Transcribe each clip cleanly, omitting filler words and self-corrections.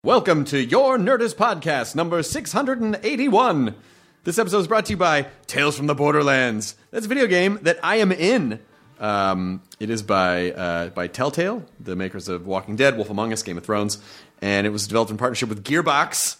Welcome to Your Nerdist Podcast, number 681. This episode is brought to you by Tales from the Borderlands. That's a video game that I am in. It is by Telltale, the makers of Walking Dead, Wolf Among Us, Game of Thrones, and it was developed in partnership with Gearbox,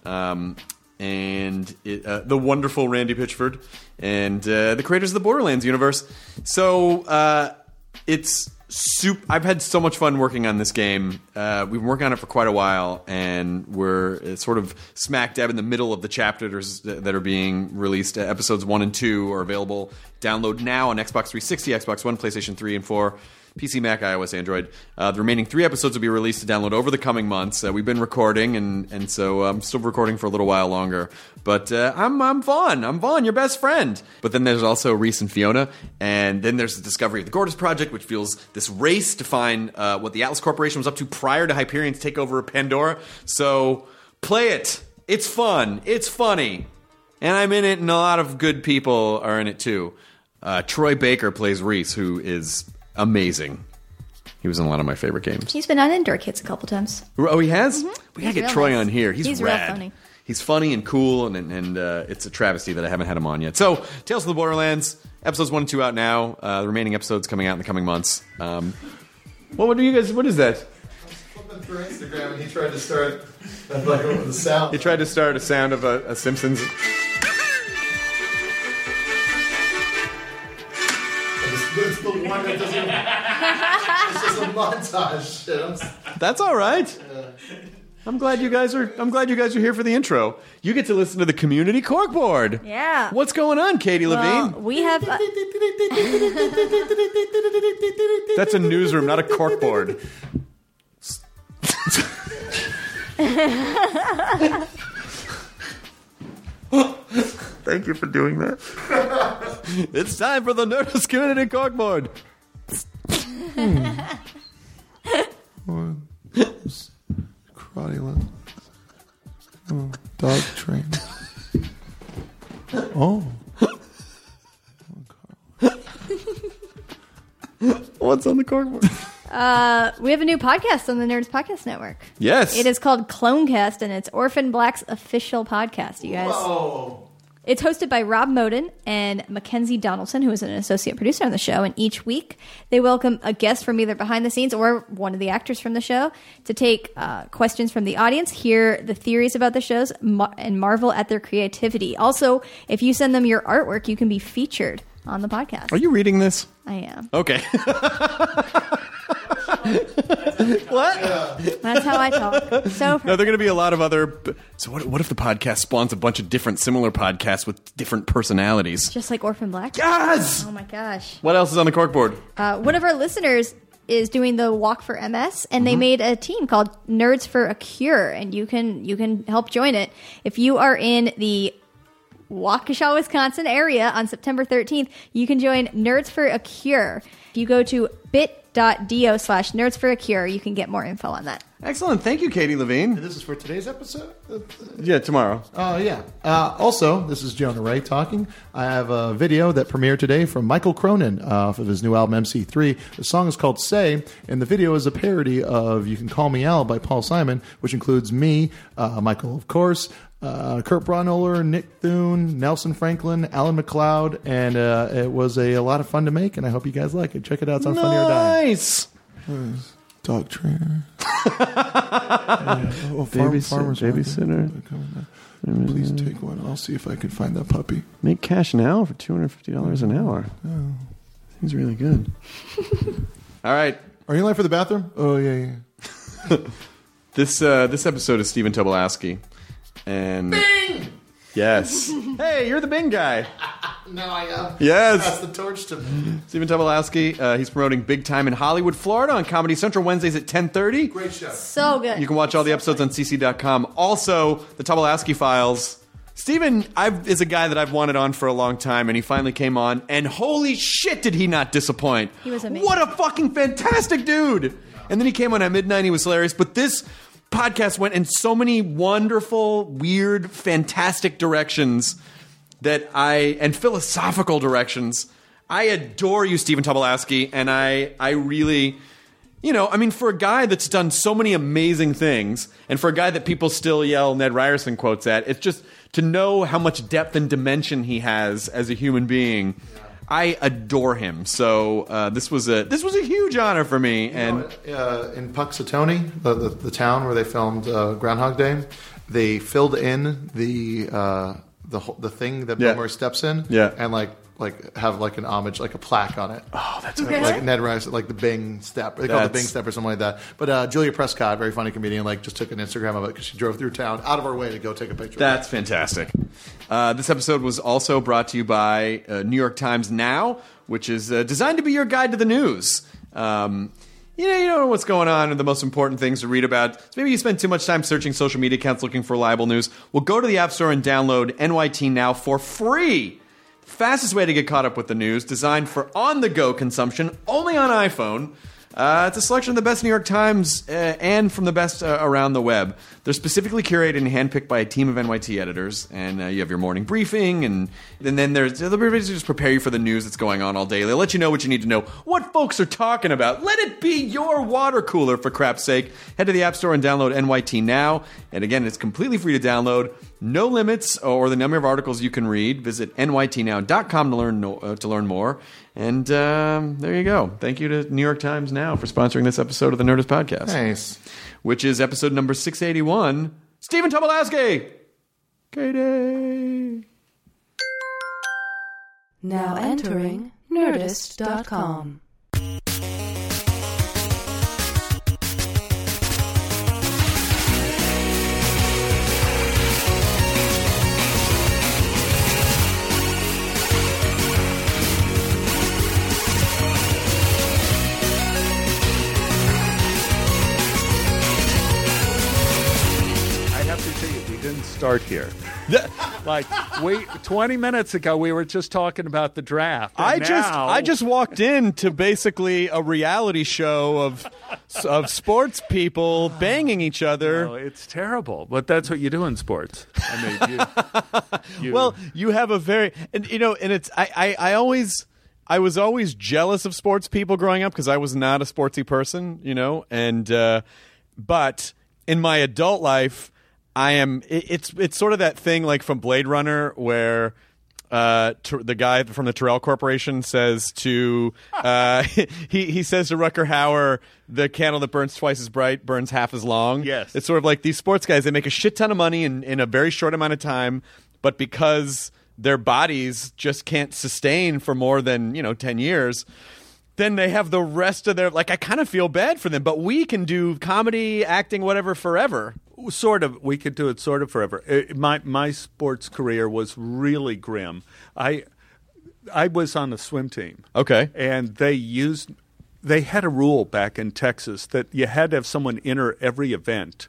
the wonderful Randy Pitchford, and the creators of the Borderlands universe. So it's I've had so much fun working on this game. We've been working on it for quite a while, and we're sort of smack dab in the middle of the chapters that are being released. Episodes 1 and 2 are available. Download now on Xbox 360, Xbox One, PlayStation 3 and 4, PC, Mac, iOS, Android. The remaining 3 episodes will be released to download over the coming months. We've been recording, and so I'm still recording for a little while longer. But I'm Vaughn. I'm Vaughn, your best friend. But then there's also Reese and Fiona, and then there's the Discovery of the Gortys Project, which feels this race to find what the Atlas Corporation was up to prior to Hyperion's takeover of Pandora. So play it. It's fun. It's funny. And I'm in it, and a lot of good people are in it too. Troy Baker plays Reese, who is amazing. He was in a lot of my favorite games. He's been on Indoor Kids a couple times. Oh, he has? Mm-hmm. We gotta get Troy on here. He's rad. Real funny. He's funny and cool, and it's a travesty that I haven't had him on yet. So, Tales of the Borderlands, episodes 1 and 2 out now. The remaining episodes coming out in the coming months. What do you guys? What is that? I was flipping through Instagram, and he tried to start the sound. He tried to start a sound of a Simpsons. It's the one that doesn't. It's just a montage. Shit. That's all right. I'm glad you guys are here for the intro. You get to listen to the community corkboard. Yeah. What's going on, Katie Levine? We have. That's a newsroom, not a corkboard. Thank you for doing that. It's time for the Nerdist Community Corkboard. Karate lesson. Oh, dog train. Oh. What's on the corkboard? We have a new podcast on the Nerds Podcast Network. Yes. It is called Clonecast, and it's Orphan Black's official podcast, you guys. Whoa. It's hosted by Rob Moden and Mackenzie Donaldson, who is an associate producer on the show. And each week, they welcome a guest from either behind the scenes or one of the actors from the show to take questions from the audience, hear the theories about the shows, and marvel at their creativity. Also, if you send them your artwork, you can be featured on the podcast. Are you reading this? I am. Okay. What? Yeah. That's how I talk. So No, there are going to be a lot of other... So what if the podcast spawns a bunch of different similar podcasts with different personalities? just like Orphan Black? Yes! Oh my gosh. What else is on the corkboard? One of our listeners is doing the Walk for MS, and they made a team called Nerds for a Cure, and you can help join it. If you are in the Waukesha, Wisconsin area on September 13th, you can join Nerds for a Cure. If you go to bit.do/Nerds for a Cure, you can get more info on that. Excellent. Thank you, Katie Levine. And this is for today's episode? Yeah, tomorrow. Oh, yeah. Also, this is Jonah Ray talking. I have a video that premiered today from Michael Cronin off of his new album, MC3. The song is called Say, and the video is a parody of You Can Call Me Al by Paul Simon, which includes me, Michael, of course, Kurt Braunohler, Nick Thune, Nelson Franklin, Alan McLeod, and it was a lot of fun to make, and I hope you guys like it. Check it out. It's on Funny or Die. Nice. Dog trainer. Babysitter. Please take one. I'll see if I can find that puppy. Make cash now for $250 an hour. Oh. Seems really good. All right. Are you in line for the bathroom? Oh, yeah. This episode is Stephen Tobolowsky. And Bing! Yes. Hey, you're the Bing guy. No, I am. Yes. Pass the torch to me. Stephen Tobolowsky. He's promoting Big Time in Hollywood, Florida on Comedy Central Wednesdays at 10:30. Great show. So good. You can watch all the episodes on cc.com. Also, the Tobolowsky Files. Stephen is a guy that I've wanted on for a long time, and he finally came on, and holy shit did he not disappoint. He was amazing. What a fucking fantastic dude. And then he came on at midnight, he was hilarious. But this podcast went in so many wonderful, weird, fantastic directions and philosophical directions. I adore you, Stephen Tobolowsky, and I really I mean, for a guy that's done so many amazing things, and for a guy that people still yell Ned Ryerson quotes at, it's just to know how much depth and dimension he has as a human being. I adore him. So this was a huge honor for me. And in Puxatawny, the town where they filmed Groundhog Day, they filled in the thing that Bill Murray steps in, and like have like an homage, like a plaque on it. Oh, that's like Ned Ryerson, like the Bing step. They call it the Bing step or something like that. But Julia Prescott, very funny comedian, like just took an Instagram of it because she drove through town out of her way to go take a picture. That's fantastic. This episode was also brought to you by New York Times Now, which is designed to be your guide to the news. You don't know what's going on and the most important things to read about. So maybe you spend too much time searching social media accounts looking for reliable news. Well, go to the App Store and download NYT Now for free. Fastest way to get caught up with the news, designed for on-the-go consumption, only on iPhone. It's a selection of the best New York Times and from the best around the web. They're specifically curated and handpicked by a team of NYT editors, and you have your morning briefing, and then they'll just prepare you for the news that's going on all day. They'll let you know what you need to know, what folks are talking about. Let it be your water cooler, for crap's sake. Head to the App Store and download NYT Now, and again, it's completely free to download. No limits or the number of articles you can read. Visit nytnow.com to learn more. And there you go. Thank you to New York Times Now for sponsoring this episode of the Nerdist Podcast. Nice. Which is episode number 681. Stephen Tobolowsky! Katie! Now entering Nerdist.com. Start here. Like 20 minutes ago, we were just talking about the draft. I just walked into basically a reality show of sports people banging each other. No, it's terrible, but that's what you do in sports. I mean, well, you have a very and it's I was always jealous of sports people growing up because I was not a sportsy person, and but in my adult life. I am. It's sort of that thing like from Blade Runner where the guy from the Tyrell Corporation says to he says to Rutger Hauer, the candle that burns twice as bright burns half as long. Yes, it's sort of like these sports guys. They make a shit ton of money in a very short amount of time, but because their bodies just can't sustain for more than 10 years. Then they have the rest of their I kind of feel bad for them, but we can do comedy, acting, whatever forever. Sort of. We could do it sort of forever. My sports career was really grim. I was on the swim team. Okay. And they had a rule back in Texas that you had to have someone enter every event.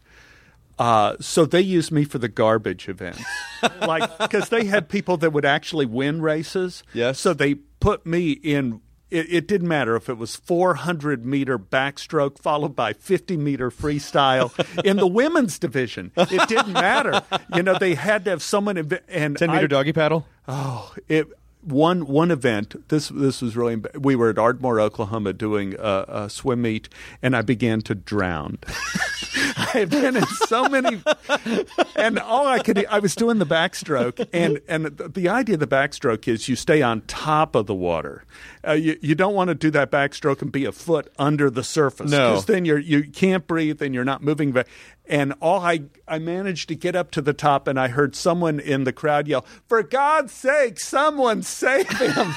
So they used me for the garbage events. Because they had people that would actually win races. Yes. So they put me in. It didn't matter if it was 400-meter backstroke followed by 50-meter freestyle in the women's division. It didn't matter. They had to have someone. And 10-meter doggy paddle? Oh, one event. This was really. We were at Ardmore, Oklahoma, doing a swim meet, and I began to drown. I had been in so many, and I was doing the backstroke, and the idea of the backstroke is you stay on top of the water. You don't want to do that backstroke and be a foot under the surface. No, because then you can't breathe and you're not moving. And I managed to get up to the top, and I heard someone in the crowd yell, "For God's sake, someone save him!"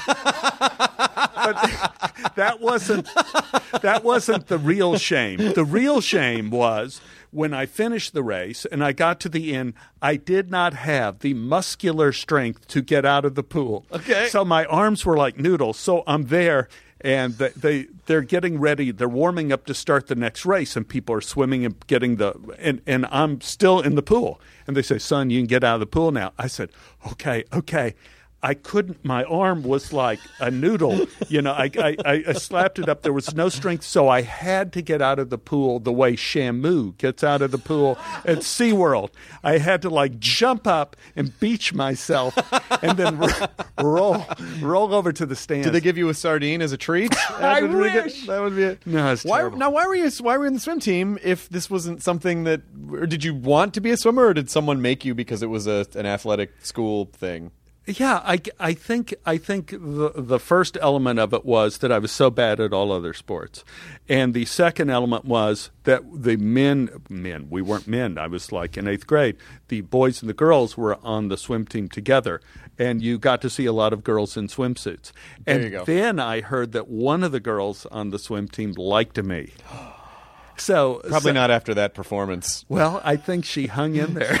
But that wasn't the real shame. The real shame was when I finished the race and I got to the end, I did not have the muscular strength to get out of the pool. Okay. So my arms were like noodles. So I'm there, and they're getting ready. They're warming up to start the next race, and people are swimming and getting and I'm still in the pool. And they say, "Son, you can get out of the pool now." I said, okay. I couldn't. My arm was like a noodle. I slapped it up. There was no strength, so I had to get out of the pool the way Shamu gets out of the pool at SeaWorld. I had to like jump up and beach myself, and then roll over to the stands. Did they give you a sardine as a treat? I wish. That would be it. No, it's terrible. Why were you in the swim team if this wasn't something that? Or did you want to be a swimmer, or did someone make you because it was an athletic school thing? Yeah, I think the first element of it was that I was so bad at all other sports, and the second element was that the men, we weren't men. I was like in 8th grade. The boys and the girls were on the swim team together, and you got to see a lot of girls in swimsuits. There and you go. Then I heard that one of the girls on the swim team liked me. So Probably not after that performance. Well, I think she hung in there.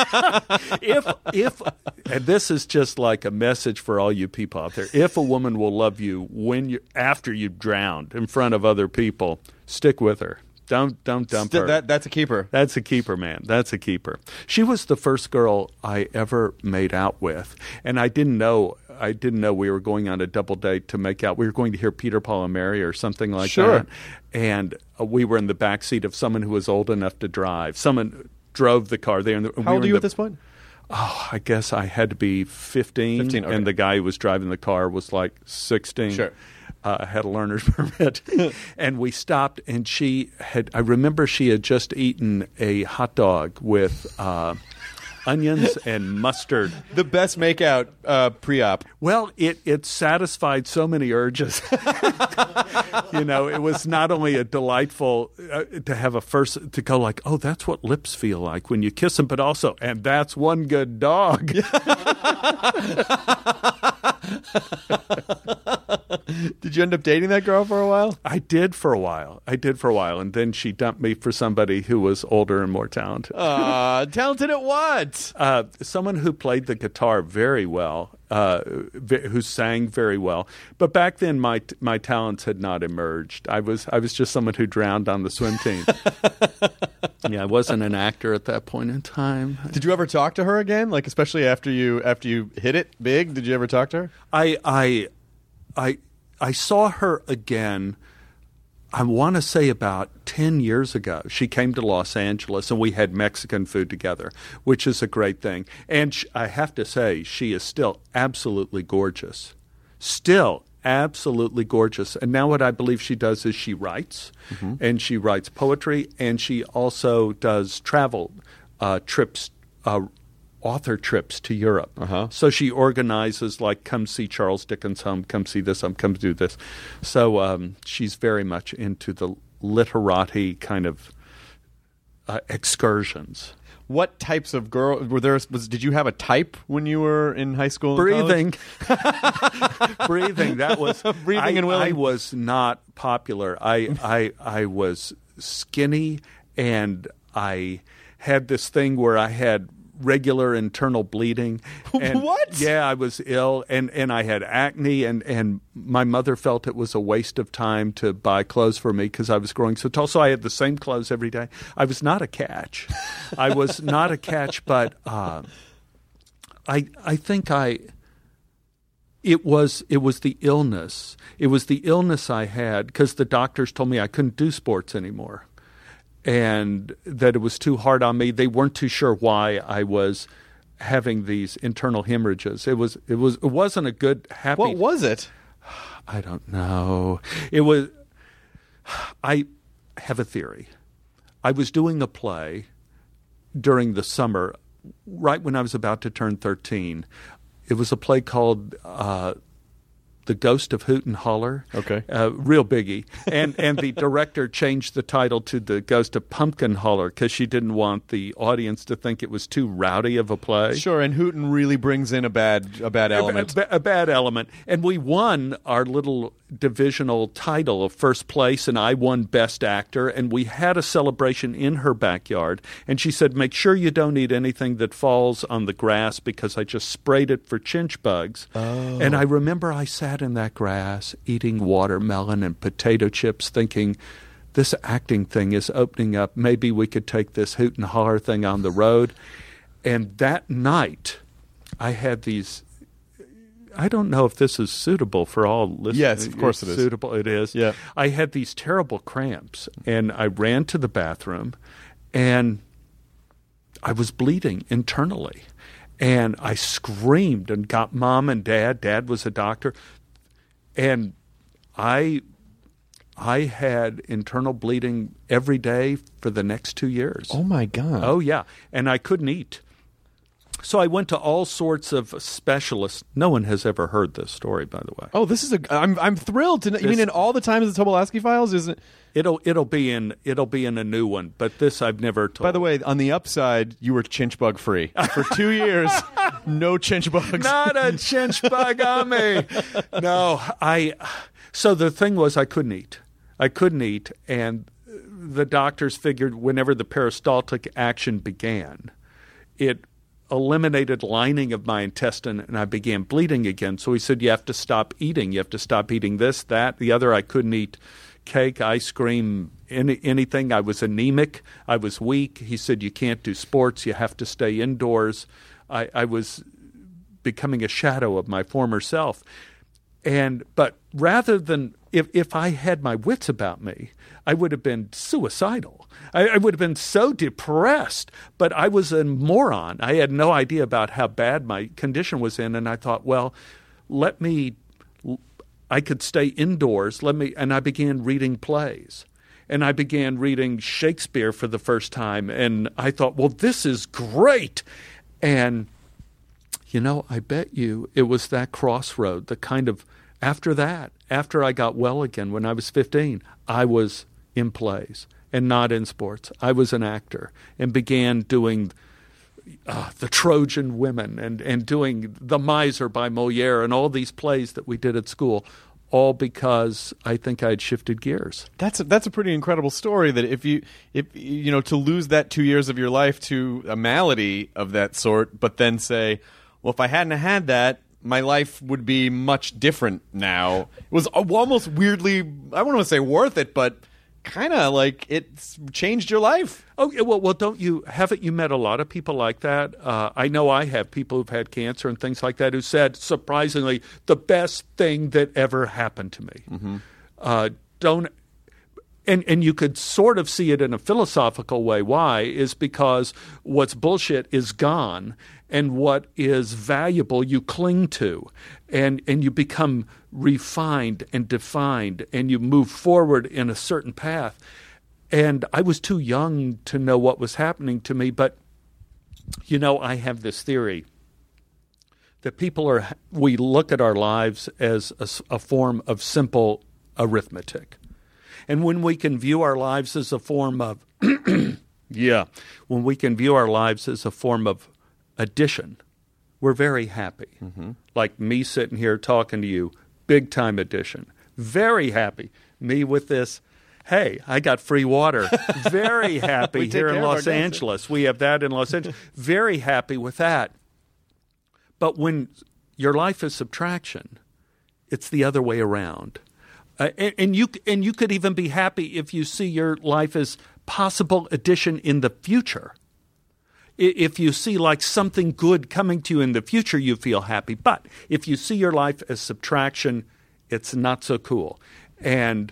if and this is just like a message for all you people out there. If a woman will love you after you've drowned in front of other people, stick with her. Don't dump her. That's a keeper. That's a keeper, man. That's a keeper. She was the first girl I ever made out with, and I didn't know we were going on a double date to make out. We were going to hear Peter, Paul, and Mary or something like that. And we were in the back seat of someone who was old enough to drive. Someone drove the car there. How old are you at this point? Oh, I guess I had to be 15. Okay. And the guy who was driving the car was like 16. Sure. Had a learner's permit. And we stopped, and I remember she had just eaten a hot dog with onions and mustard. The best makeout pre-op. Well, it satisfied so many urges. It was not only a delightful to have to go like, oh, that's what lips feel like when you kiss them, but also, and that's one good dog. Did you end up dating that girl for a while? I did for a while. And then she dumped me for somebody who was older and more talented. Talented at what? Someone who played the guitar very well, who sang very well. But back then, my talents had not emerged. I was just someone who drowned on the swim team. Yeah, I wasn't an actor at that point in time. Did you ever talk to her again? Like, especially after you hit it big, did you ever talk to her? I saw her again, I want to say about 10 years ago. She came to Los Angeles, and we had Mexican food together, which is a great thing. And I have to say, she is still absolutely gorgeous. Still absolutely gorgeous. And now what I believe she does is she writes, and she writes poetry, and she also does travel trips, author trips to Europe. So she organizes, like, come see Charles Dickens' home, come see this home, come do this. So she's very much into the literati kind of excursions. What types of girl were there? Did you have a type when you were in high school? Breathing. Breathing. That was breathing and willing. I was not popular. I was skinny, and I had this thing where I had regular internal bleeding. And what? Yeah, I was ill, and I had acne, and my mother felt it was a waste of time to buy clothes for me because I was growing so tall. So I had the same clothes every day. I was not a catch. I was not a catch, but I think it was the illness. It was the illness I had because the doctors told me I couldn't do sports anymore, and that it was too hard on me. They weren't too sure why I was having these internal hemorrhages. It wasn't a good, happy. What was it? I don't know. It was. I have a theory. I was doing a play during the summer, right when I was about to turn 13. It was a play called The Ghost of Hoot and Holler. Okay. Real biggie. And the director changed the title to The Ghost of Pumpkin Holler because she didn't want the audience to think it was too rowdy of a play. Sure, and Hooten really brings in a bad element. A bad element. And we won our little divisional title of first place, and I won Best Actor, and we had a celebration in her backyard. And she said, make sure you don't eat anything that falls on the grass because I just sprayed it for chinch bugs. Oh. And I remember I sat in that grass eating watermelon and potato chips thinking, this acting thing is opening up. Maybe we could take this hoot and holler thing on the road. And that night, I had these I don't know if this is suitable for all listeners. Yes, of course it is. Suitable, it is. Yeah. I had these terrible cramps, and I ran to the bathroom, and I was bleeding internally. And I screamed and got Mom and Dad. Dad was a doctor. And I had internal bleeding every day for the next 2 years. Oh, my God. Oh, yeah. And I couldn't eat. So I went to all sorts of specialists. No one has ever heard this story, by the way. Oh, this is I'm thrilled to know. You mean in all the times the Tobolowsky Files? Isn't It'll be in a new one, but this I've never told. By the way, on the upside, you were chinch bug free for 2 years. No chinch bugs. Not a chinch bug on me. No, So the thing was, I couldn't eat. And the doctors figured whenever the peristaltic action began, it eliminated lining of my intestine, and I began bleeding again. So he said, you have to stop eating. You have to stop eating this, that, the other. I couldn't eat cake, ice cream, anything. I was anemic. I was weak. He said, you can't do sports. You have to stay indoors. I was becoming a shadow of my former self. But rather than, if I had my wits about me, I would have been suicidal. I would have been so depressed. But I was a moron. I had no idea about how bad my condition was in. And I thought, well, I could stay indoors. And I began reading plays. And I began reading Shakespeare for the first time. And I thought, well, this is great. And, I bet you it was that crossroad, the kind of, after I got well again when I was 15, I was in plays and not in sports. I was an actor and began doing the Trojan Women and doing The Miser by Moliere and all these plays that we did at school, all because I think I had shifted gears. That's a pretty incredible story. That if to lose that 2 years of your life to a malady of that sort, but then say, well, if I hadn't had that, my life would be much different now. It was almost weirdly, I wouldn't want to say worth it, but kind of like it's changed your life. Oh, well, haven't you met a lot of people like that? I know I have people who've had cancer and things like that who said, surprisingly, the best thing that ever happened to me. Mm-hmm. And you could sort of see it in a philosophical way. Why? Is because what's bullshit is gone, and what is valuable you cling to, and you become refined and defined, and you move forward in a certain path. And I was too young to know what was happening to me, but, I have this theory that we look at our lives as a form of simple arithmetic. And when we can view our lives as a form of, when we can view our lives as a form of addition, we're very happy. Mm-hmm. Like me sitting here talking to you, big time addition. Very happy. Me with this, hey, I got free water. Very happy here in Los Angeles. We have that in Los Angeles. Very happy with that. But when your life is subtraction, it's the other way around. And you could even be happy if you see your life as possible addition in the future. If you see like something good coming to you in the future, you feel happy. But if you see your life as subtraction, it's not so cool. And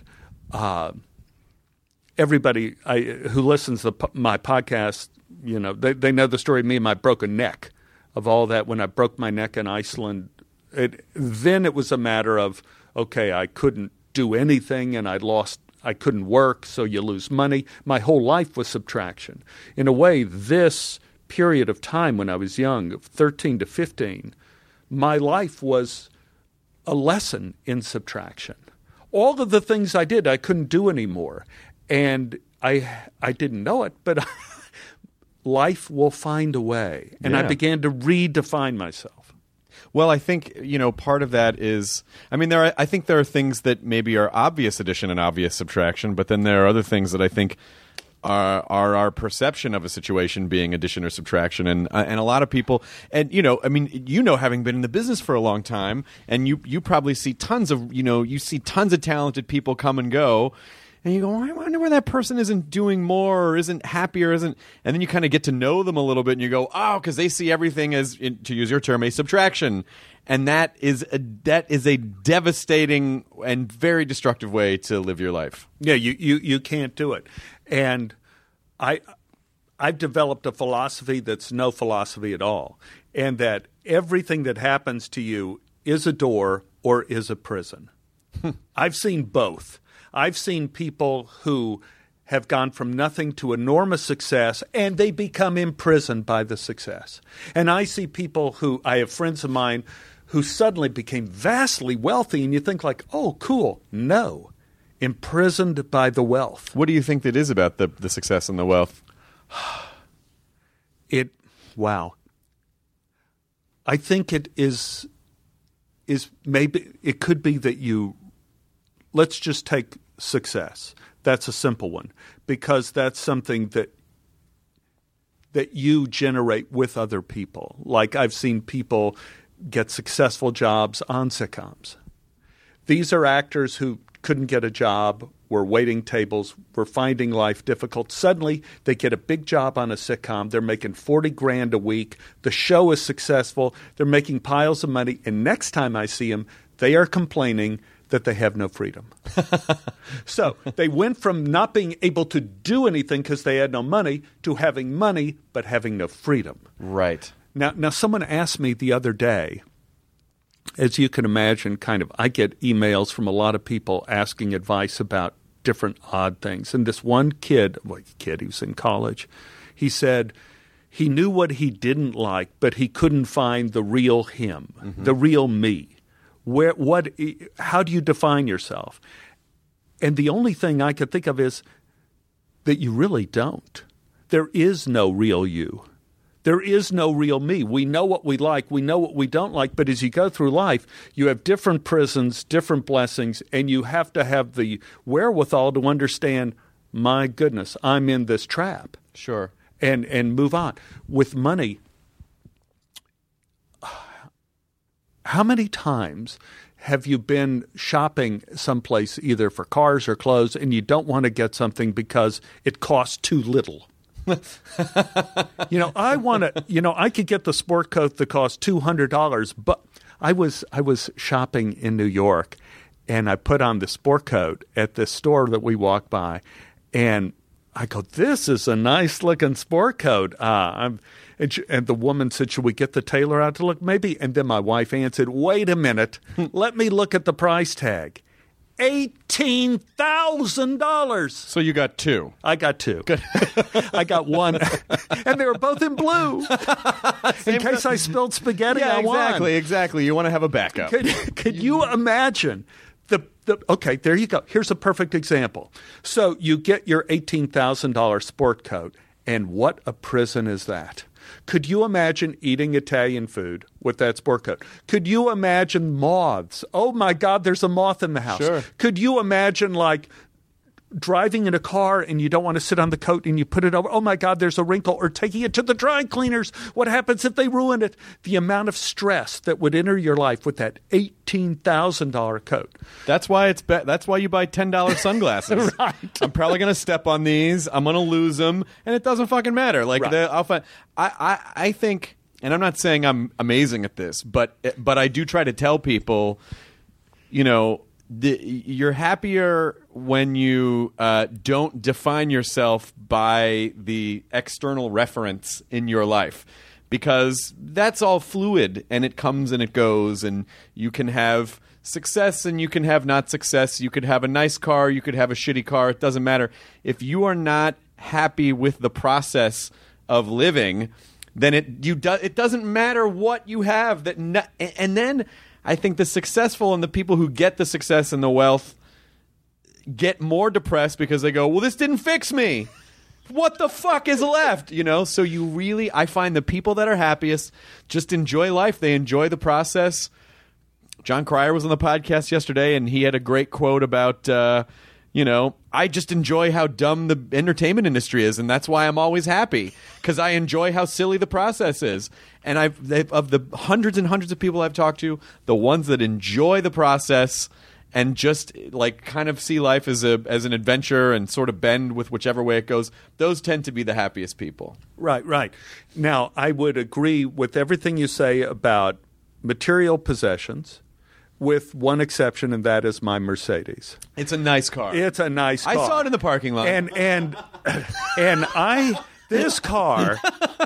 everybody who listens to my podcast, they know the story of me and my broken neck, of all that. When I broke my neck in Iceland, then it was a matter of, okay, I couldn't do anything and I couldn't work, so you lose money. My whole life was subtraction. In a way, this period of time when I was young, of 13 to 15, my life was a lesson in subtraction. All of the things I did, I couldn't do anymore. And I didn't know it, but life will find a way. And I began to redefine myself. Well, I think, part of that is, I think there are things that maybe are obvious addition and obvious subtraction, but then there are other things that I think are our perception of a situation being addition or subtraction. And a lot of people, and, having been in the business for a long time, and you probably see tons of talented people come and go. and you go, I wonder why that person isn't doing more or isn't happy or isn't, and then you kind of get to know them a little bit, and you go, oh, because they see everything as, to use your term, a subtraction, and that is a devastating and very destructive way to live your life. Yeah, you can't do it. And I've developed a philosophy that's no philosophy at all, and that everything that happens to you is a door or is a prison. I've seen both. I've seen people who have gone from nothing to enormous success, and they become imprisoned by the success. And I see people who, I have friends of mine who suddenly became vastly wealthy, and you think like, oh, cool. No, imprisoned by the wealth. What do you think that is about the success and the wealth? Wow. I think it is maybe, it could be that let's just take success. That's a simple one, because that's something that you generate with other people. Like I've seen people get successful jobs on sitcoms. These are actors who couldn't get a job, were waiting tables, were finding life difficult. Suddenly, they get a big job on a sitcom. They're making $40,000 a week. The show is successful. They're making piles of money. And next time I see them, they are complaining that they have no freedom. So they went from not being able to do anything because they had no money to having money but having no freedom. Right. Now someone asked me the other day, as you can imagine, I get emails from a lot of people asking advice about different odd things. And this one kid, he was in college, he said he knew what he didn't like, but he couldn't find the real him, the real me. How do you define yourself? And the only thing I could think of is that you really don't. There is no real you. There is no real me. We know what we like. We know what we don't like. But as you go through life, you have different prisons, different blessings, and you have to have the wherewithal to understand, my goodness, I'm in this trap. Sure. And move on. With money, how many times have you been shopping someplace either for cars or clothes and you don't want to get something because it costs too little? I could get the sport coat that costs $200, but I was shopping in New York, and I put on the sport coat at this store that we walked by, and I go, this is a nice looking sport coat. And the woman said, should we get the tailor out to look? Maybe. And then my wife answered, wait a minute, let me look at the price tag. $18,000. So you got two. I got two. Good. I got one, and they were both in blue. In case I spilled spaghetti, I won. Exactly. You want to have a backup. Could you imagine okay, there you go. Here's a perfect example. So you get your $18,000 sport coat, and what a prison is that? Could you imagine eating Italian food with that sport coat? Could you imagine moths? Oh, my God, there's a moth in the house. Sure. Could you imagine, driving in a car and you don't want to sit on the coat and you put it over? Oh, my God, there's a wrinkle. Or taking it to the dry cleaners. What happens if they ruin it? The amount of stress that would enter your life with that $18,000 coat. That's why that's why you buy $10 sunglasses. Right. I'm probably going to step on these. I'm going to lose them, and it doesn't fucking matter. Right. I think, and I'm not saying I'm amazing at this, but I do try to tell people, you're happier when you don't define yourself by the external reference in your life, because that's all fluid and it comes and it goes, and you can have success and you can have not success. You could have a nice car, you could have a shitty car. It doesn't matter. If you are not happy with the process of living, then it doesn't matter what you have. And then I think the successful and the people who get the success and the wealth get more depressed because they go, well, this didn't fix me. What the fuck is left? So I find the people that are happiest just enjoy life. They enjoy the process. John Cryer was on the podcast yesterday, and he had a great quote about, I just enjoy how dumb the entertainment industry is, and that's why I'm always happy, because I enjoy how silly the process is. And of the hundreds and hundreds of people I've talked to, the ones that enjoy the process and just like kind of see life as an adventure and sort of bend with whichever way it goes, those tend to be the happiest people. Right. Now, I would agree with everything you say about material possessions, with one exception, and that is my Mercedes. It's a nice car. It's a nice car. I saw it in the parking lot. And this car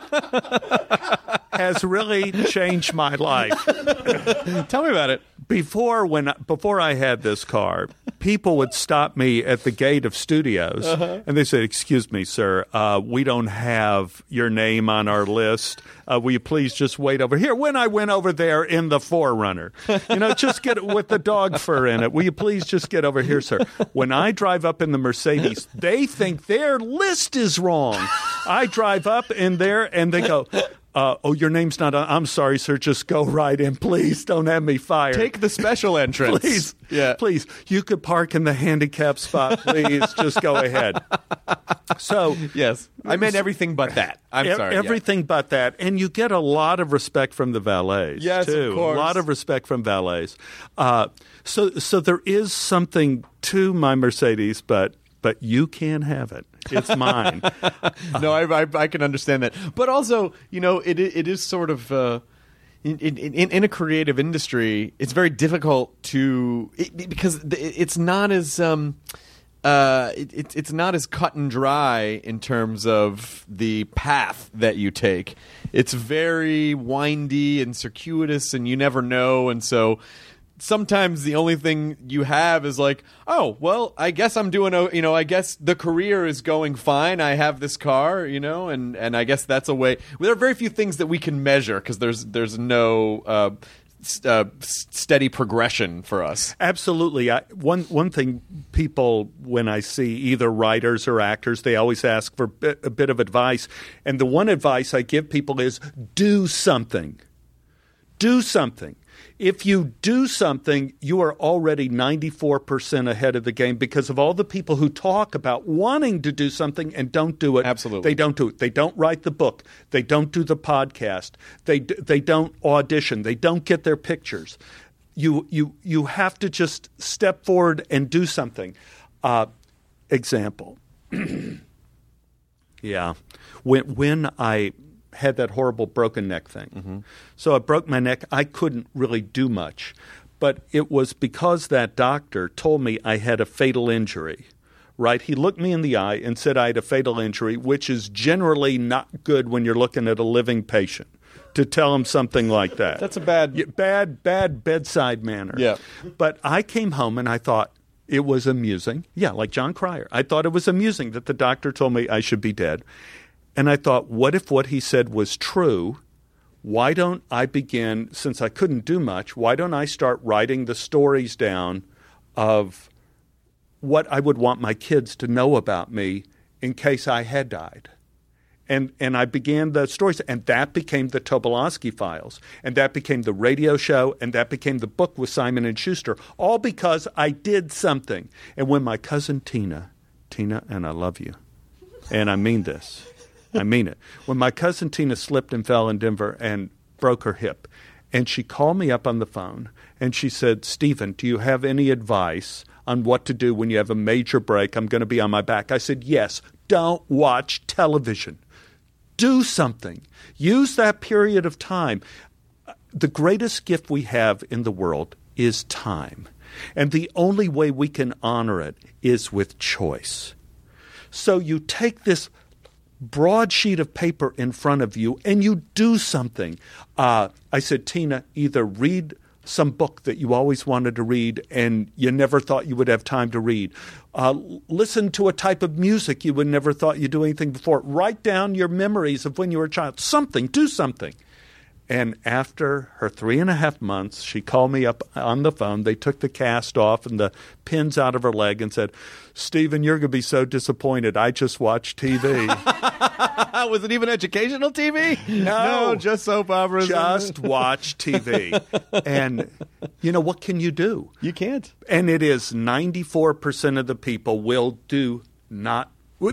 has really changed my life. Tell me about it. Before I had this car, people would stop me at the gate of studios, and they said, "Excuse me, sir, we don't have your name on our list. Will you please just wait over here?" When I went over there in the 4Runner, just get it with the dog fur in it. Will you please just get over here, sir? When I drive up in the Mercedes, they think their list is wrong. I drive up in there, and they go, "Oh, your name's not on. I'm sorry, sir. Just go right in. Please don't have me fired. Take the special entrance. Please. Yeah. Please. You could park in the handicap spot. Please just go ahead." So Yes. I meant everything but that. I'm sorry. Everything but that. And you get a lot of respect from the valets, Yes, too. of course. A lot of respect from valets. So there is something to my Mercedes, but you can't have it. It's mine. No, I can understand that. But also, it is sort of in a creative industry, it's very difficult because it's not as it's not as cut and dry in terms of the path that you take. It's very windy and circuitous, and you never know, and so sometimes the only thing you have is like, oh, well, I guess I'm doing, I guess the career is going fine. I have this car, and I guess that's a way. There are very few things that we can measure because there's no steady progression for us. Absolutely. One thing people, when I see either writers or actors, they always ask for a bit of advice. And the one advice I give people is do something. Do something. If you do something, you are already 94% ahead of the game because of all the people who talk about wanting to do something and don't do it. Absolutely. They don't do it. They don't write the book. They don't do the podcast. They don't audition. They don't get their pictures. You have to just step forward and do something. Example. Yeah. When I had that horrible broken neck thing. Mm-hmm. So I broke my neck. I couldn't really do much. But it was because that doctor told me I had a fatal injury, right? He looked me in the eye and said I had a fatal injury, which is generally not good when you're looking at a living patient, to tell him something like that. That's a bad bedside manner. Yeah. But I came home and I thought it was amusing. Yeah, like John Cryer. I thought it was amusing that the doctor told me I should be dead. And I thought, what if what he said was true? Why don't I begin, since I couldn't do much, why don't I start writing the stories down of what I would want my kids to know about me in case I had died? And I began the stories, and that became the Tobolowsky Files, and that became the radio show, and that became the book with Simon & Schuster, all because I did something. And when my cousin Tina, and I love you, and I mean this, I mean it. When my cousin Tina slipped and fell in Denver and broke her hip, and she called me up on the phone, and she said, "Stephen, do you have any advice on what to do when you have a major break? I'm going to be on my back." I said, "Yes, don't watch television. Do something. Use that period of time." The greatest gift we have in the world is time. And the only way we can honor it is with choice. So you take this broad sheet of paper in front of you and you do something. I said, "Tina, either read some book that you always wanted to read and you never thought you would have time to read. Listen to a type of music you would never thought you'd do anything before. Write down your memories of when you were a child. Something. Do something." And after her 3.5 months, she called me up on the phone. They took the cast off and the pins out of her leg and said, "Stephen, you're going to be so disappointed. I just watched TV." Was it even educational TV? No, just soap operas. Just watch TV. And, what can you do? You can't. And it is 94% of the people will do nothing.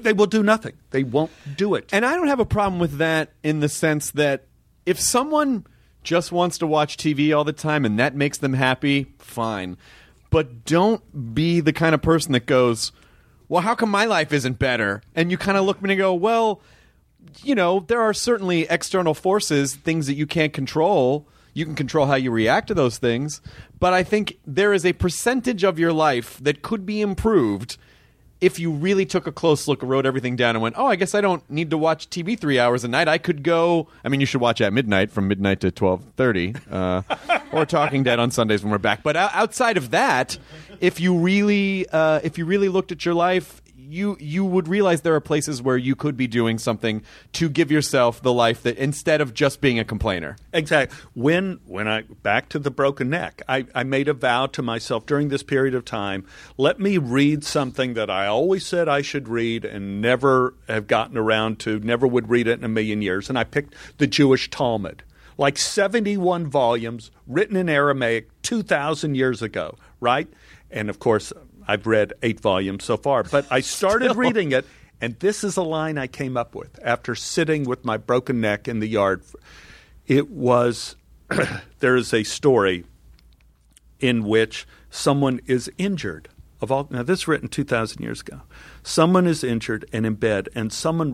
They won't do it. And I don't have a problem with that in the sense that if someone just wants to watch TV all the time and that makes them happy, fine. but don't be the kind of person that goes, well, how come my life isn't better? And you kind of look at me and go, well, there are certainly external forces, things that you can't control. You can control how you react to those things. But I think there is a percentage of your life that could be improved if you really took a close look, wrote everything down, and went, I guess I don't need to watch TV 3 hours a night. I could go. I mean, you should watch at midnight, from midnight to 12:30, or Talking Dead on Sundays when we're back. But outside of that, if you really looked at your life, you would realize there are places where you could be doing something to give yourself the life that, instead of just being a complainer. Exactly. When I back to the broken neck, I made a vow to myself during this period of time, let me read something that I always said I should read and never have gotten around to, never would read it in a million years. And I picked the Jewish Talmud, like 71 volumes, written in Aramaic 2,000 years ago, right? And of course, I've read 8 volumes so far, but I started reading it, and this is a line I came up with after sitting with my broken neck in the yard. It was, there is a story in which someone is injured. Now, this is written 2,000 years ago. Someone is injured and in bed, and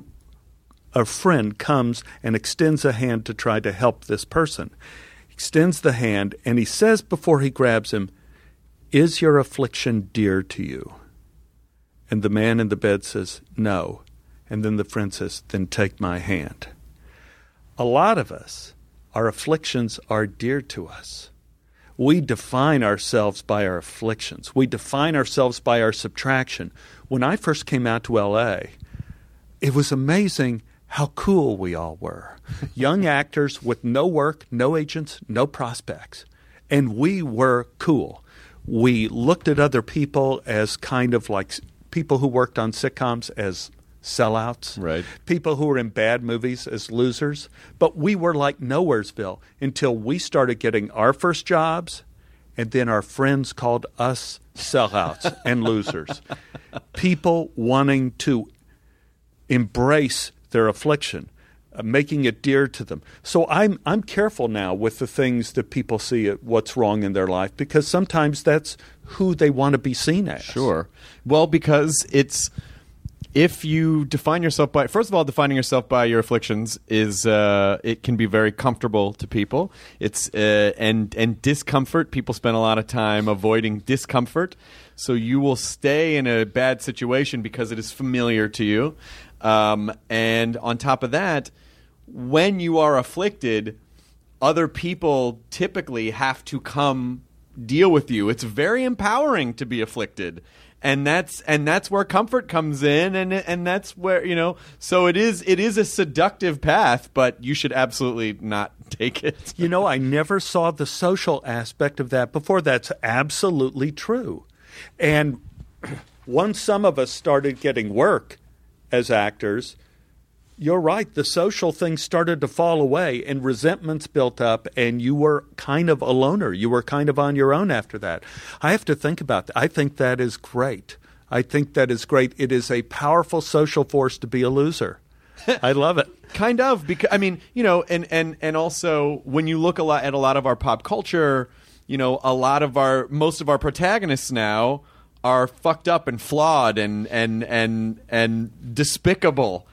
a friend comes and extends a hand to try to help this person. Extends the hand, and he says before he grabs him, "Is your affliction dear to you?" And the man in the bed says, "No." And then the friend says, "Then take my hand." A lot of us, our afflictions are dear to us. We define ourselves by our afflictions. We define ourselves by our subtraction. When I first came out to L.A., it was amazing how cool we all were. Young actors with no work, no agents, no prospects. And we were cool. We looked at other people as kind of like people who worked on sitcoms as sellouts, right? People who were in bad movies as losers. But we were like Nowheresville until we started getting our first jobs, and then our friends called us sellouts and losers. People wanting to embrace their affliction, making it dear to them. So I'm careful now with the things that people see at what's wrong in their life, because sometimes that's who they want to be seen as. Sure. Well, because if you define yourself by, first of all, defining yourself by your afflictions is it can be very comfortable to people. It's and discomfort. People spend a lot of time avoiding discomfort, so you will stay in a bad situation because it is familiar to you. And on top of that, when you are afflicted, other people typically have to come deal with you. It's very empowering to be afflicted. And that's where comfort comes in, and that's where, so it is a seductive path, but you should absolutely not take it. I never saw the social aspect of that before. That's absolutely true. And once some of us started getting work as actors, you're right, the social things started to fall away and resentments built up, and you were kind of a loner. You were kind of on your own after that. I have to think about that. I think that is great. It is a powerful social force to be a loser. I love it. Kind of, because and also when you look at a lot of our pop culture, most of our protagonists now are fucked up and flawed and despicable.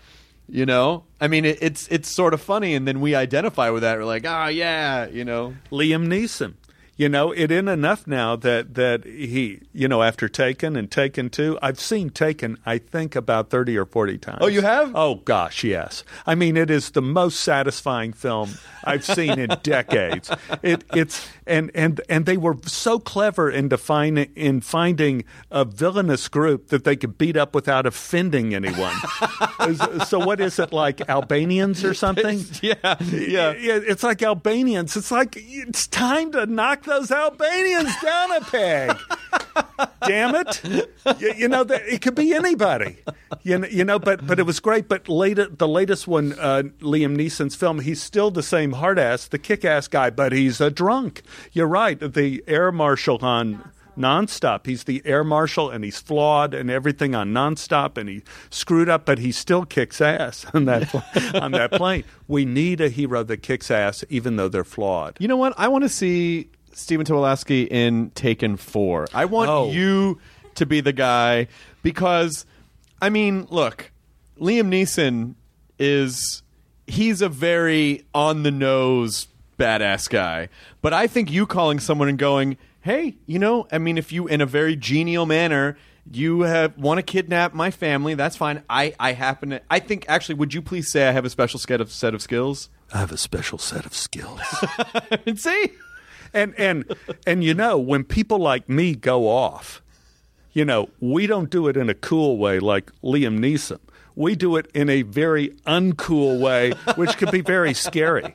It's sort of funny, and then we identify with that. We're like, yeah, Liam Neeson. It isn't enough now that he, after Taken and Taken 2, I've seen Taken, I think, about 30 or 40 times. Oh, you have? Oh, gosh, yes. I mean, it is the most satisfying film I've seen in decades. And they were so clever in finding a villainous group that they could beat up without offending anyone. So what is it, like Albanians or something? Yeah. It's like Albanians. It's like, it's time to knock those Albanians down a peg. Damn it. It could be anybody. But it was great. But the latest one, Liam Neeson's film, he's still the same hard-ass, the kick-ass guy, but he's a drunk. You're right. The air marshal on Nonstop. He's the air marshal, and he's flawed and everything on Nonstop, and he screwed up, but he still kicks ass on that plane. We need a hero that kicks ass, even though they're flawed. You know what? I want to see Stephen Tobolowsky in Taken 4. I want you to be the guy because, I mean, look, Liam Neeson he's a very on-the-nose badass guy. But I think you calling someone and going, hey, I mean, if you, in a very genial manner, you want to kidnap my family, that's fine. I think, actually, would you please say I have a special set of skills? I have a special set of skills. See? And when people like me go off, we don't do it in a cool way like Liam Neeson. We do it in a very uncool way, which could be very scary.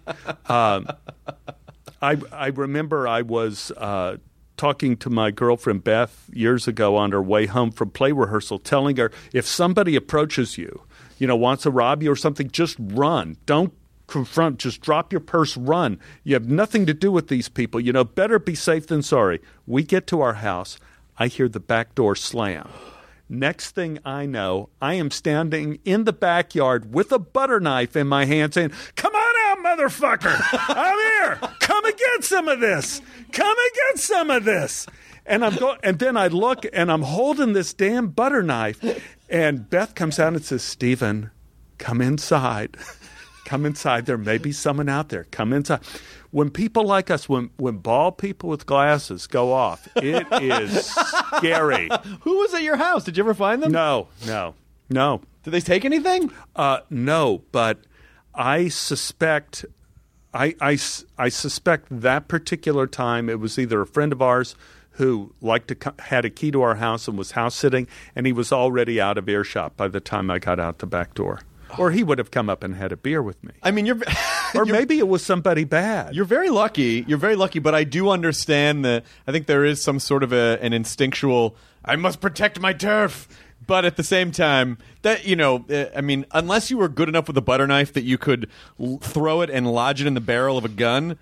I remember I was talking to my girlfriend Beth years ago on her way home from play rehearsal, telling her, if somebody approaches you, wants to rob you or something, just run. Don't confront. Just drop your purse, run. You have nothing to do with these people. Better be safe than sorry. We get to our house. I hear the back door slam. Next thing I know, I am standing in the backyard with a butter knife in my hand saying, come on out, motherfucker. I'm here. Come and get some of this. Come and get some of this. And and then I look and I'm holding this damn butter knife. And Beth comes out and says, Stephen, come inside. Come inside. There may be someone out there. Come inside. When people like us, when bald people with glasses go off, it is scary. Who was at your house? Did you ever find them? No. Did they take anything? No, but I suspect I suspect that particular time it was either a friend of ours who had a key to our house and was house sitting, and he was already out of earshot by the time I got out the back door. Or he would have come up and had a beer with me. I mean, or maybe it was somebody bad. You're very lucky. You're very lucky, but I do understand that. I think there is some sort of an instinctual, I must protect my turf. But at the same time, that I mean, unless you were good enough with a butter knife that you could throw it and lodge it in the barrel of a gun,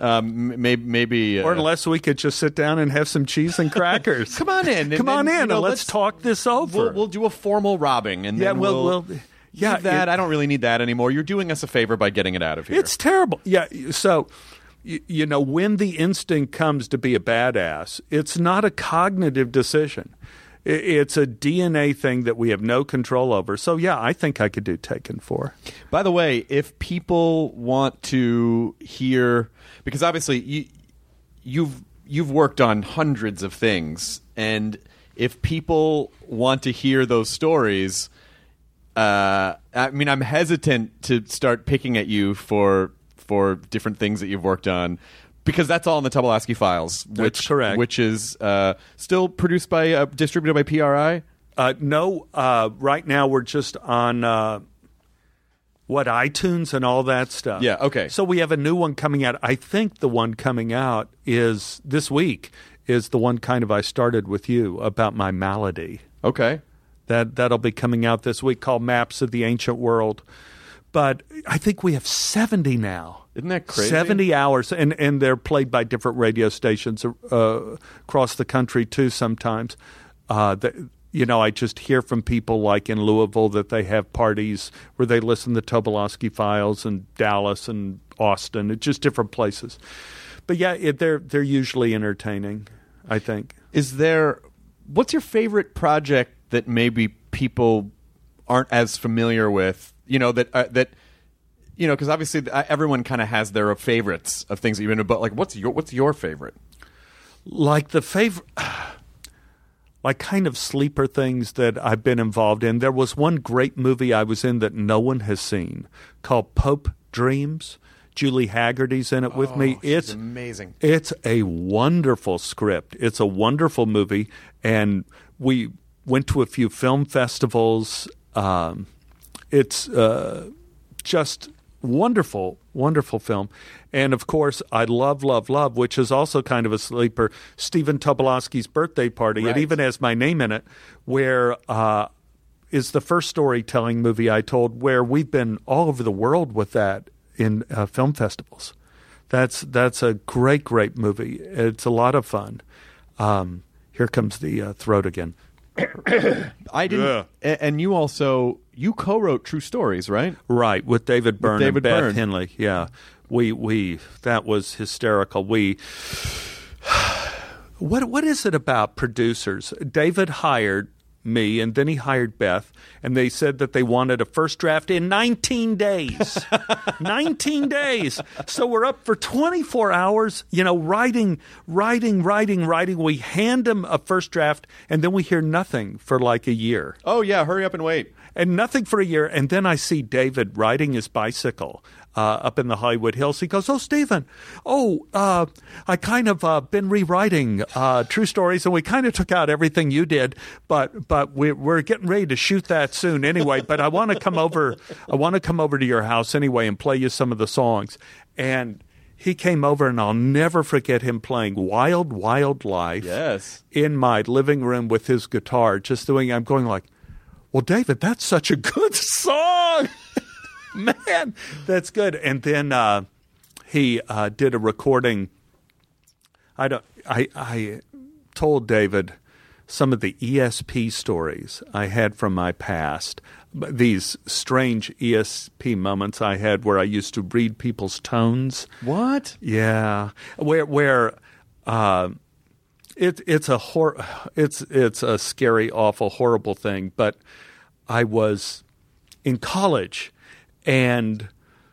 maybe. Or unless we could just sit down and have some cheese and crackers. Come on in. Come on in, and let's talk this over. We'll do a formal robbing, and then we'll I don't really need that anymore. You're doing us a favor by getting it out of here. It's terrible. Yeah. So, when the instinct comes to be a badass, it's not a cognitive decision. It's a DNA thing that we have no control over. So, yeah, I think I could do Taken 4. By the way, if people want to hear, because obviously you've worked on hundreds of things, and if people want to hear those stories. I mean, I'm hesitant to start picking at you for different things that you've worked on because that's all in the Tobolowsky Files. That's correct. Which is still produced by, distributed by PRI? No. Right now we're just on iTunes and all that stuff. Yeah. Okay. So we have a new one coming out. I think the one coming out is this week. Is the one kind of I started with you about my malady. Okay. That'll be coming out this week called Maps of the Ancient World. But I think we have 70 now. Isn't that crazy? 70 hours, and they're played by different radio stations across the country too sometimes. I just hear from people like in Louisville that they have parties where they listen to Tobolowsky Files, and Dallas and Austin. It's just different places. But yeah, they're usually entertaining, I think. What's your favorite project that maybe people aren't as familiar with, because obviously everyone kind of has their favorites of things that you've been about. Like, what's your favorite? Like the favorite, like kind of sleeper things that I've been involved in. There was one great movie I was in that no one has seen called Pope Dreams. Julie Haggerty's in it with me. It's amazing. It's a wonderful script. It's a wonderful movie, and we went to a few film festivals. It's just wonderful, wonderful film. And, of course, I love, which is also kind of a sleeper, Stephen Tobolowsky's Birthday Party. Right. It even has my name in it, where is the first storytelling movie I told where we've been all over the world with that in film festivals. That's a great movie. It's a lot of fun. Here comes the throat again. I didn't, and you co-wrote True Stories, right? Right, with David Byrne and Beth Byrne. Henley. Yeah, we that was hysterical. What is it about producers? David hired me, and then he hired Beth, and they said that they wanted a first draft in 19 days. 19 days. So we're up for 24 hours, writing. We hand them a first draft, and then we hear nothing for like a year. Oh, yeah, hurry up and wait. And nothing for a year. And then I see David riding his bicycle up in the Hollywood Hills. He goes, "Oh, Stephen, I kind of been rewriting True Stories, and we kind of took out everything you did, but we're getting ready to shoot that soon anyway. But I want to come over. I want to come over to your house anyway and play you some of the songs." And he came over, and I'll never forget him playing Wild Wild Life in my living room with his guitar, just doing. I'm going like, "Well, David, that's such a good song." Man, that's good. And then he did a recording. I told David some of the ESP stories I had from my past, these strange ESP moments I had where I used to read people's tones. What? Yeah, where it's a scary, awful, horrible thing. But I was in college. And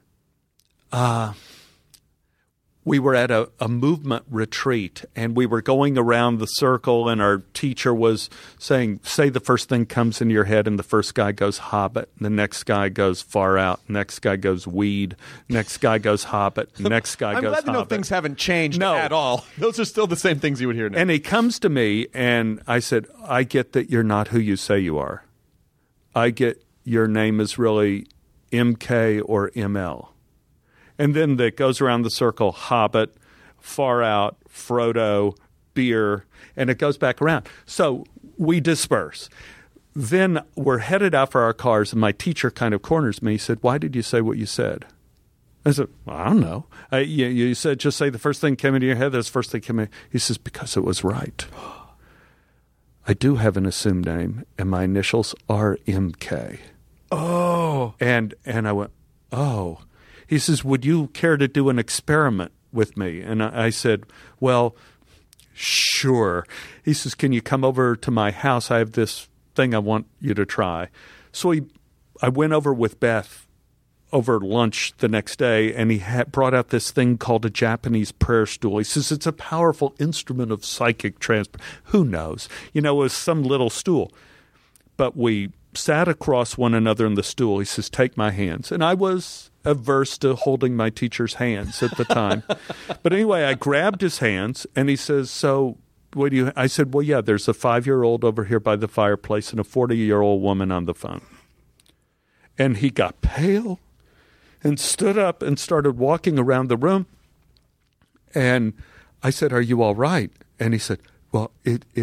we were at a movement retreat, and we were going around the circle, and our teacher was saying, say the first thing comes into your head, and the first guy goes Hobbit, the next guy goes Far Out, next guy goes Weed, next guy goes Hobbit, next guy goes Hobbit. I'm glad to know things haven't changed at all. Those are still the same things you would hear now. And he comes to me, and I said, "I get that you're not who you say you are. I get your name is really MK or ML." And then that goes around the circle, Hobbit, Far Out, Frodo, Beer, and it goes back around. So we disperse. Then we're headed out for our cars, and my teacher kind of corners me. He said, "Why did you say what you said?" I said, "Well, I don't know. You said just say the first thing came into your head. That's the first thing came in." He says, "Because it was right. I do have an assumed name, and my initials are MK." Oh. And I went, "Oh." He says, "Would you care to do an experiment with me?" And I said, "Well, sure." He says, "Can you come over to my house? I have this thing I want you to try." So I went over with Beth over lunch the next day, and he brought out this thing called a Japanese prayer stool. He says, "It's a powerful instrument of psychic transport." Who knows? It was some little stool. But we sat across one another in the stool. He says, "Take my hands." And I was averse to holding my teacher's hands at the time. But anyway, I grabbed his hands, and he says, "So what do you?" I said, "Well, yeah, there's a 5-year-old over here by the fireplace and a 40-year-old woman on the phone." And he got pale and stood up and started walking around the room. And I said, "Are you all right?" And he said, "Well,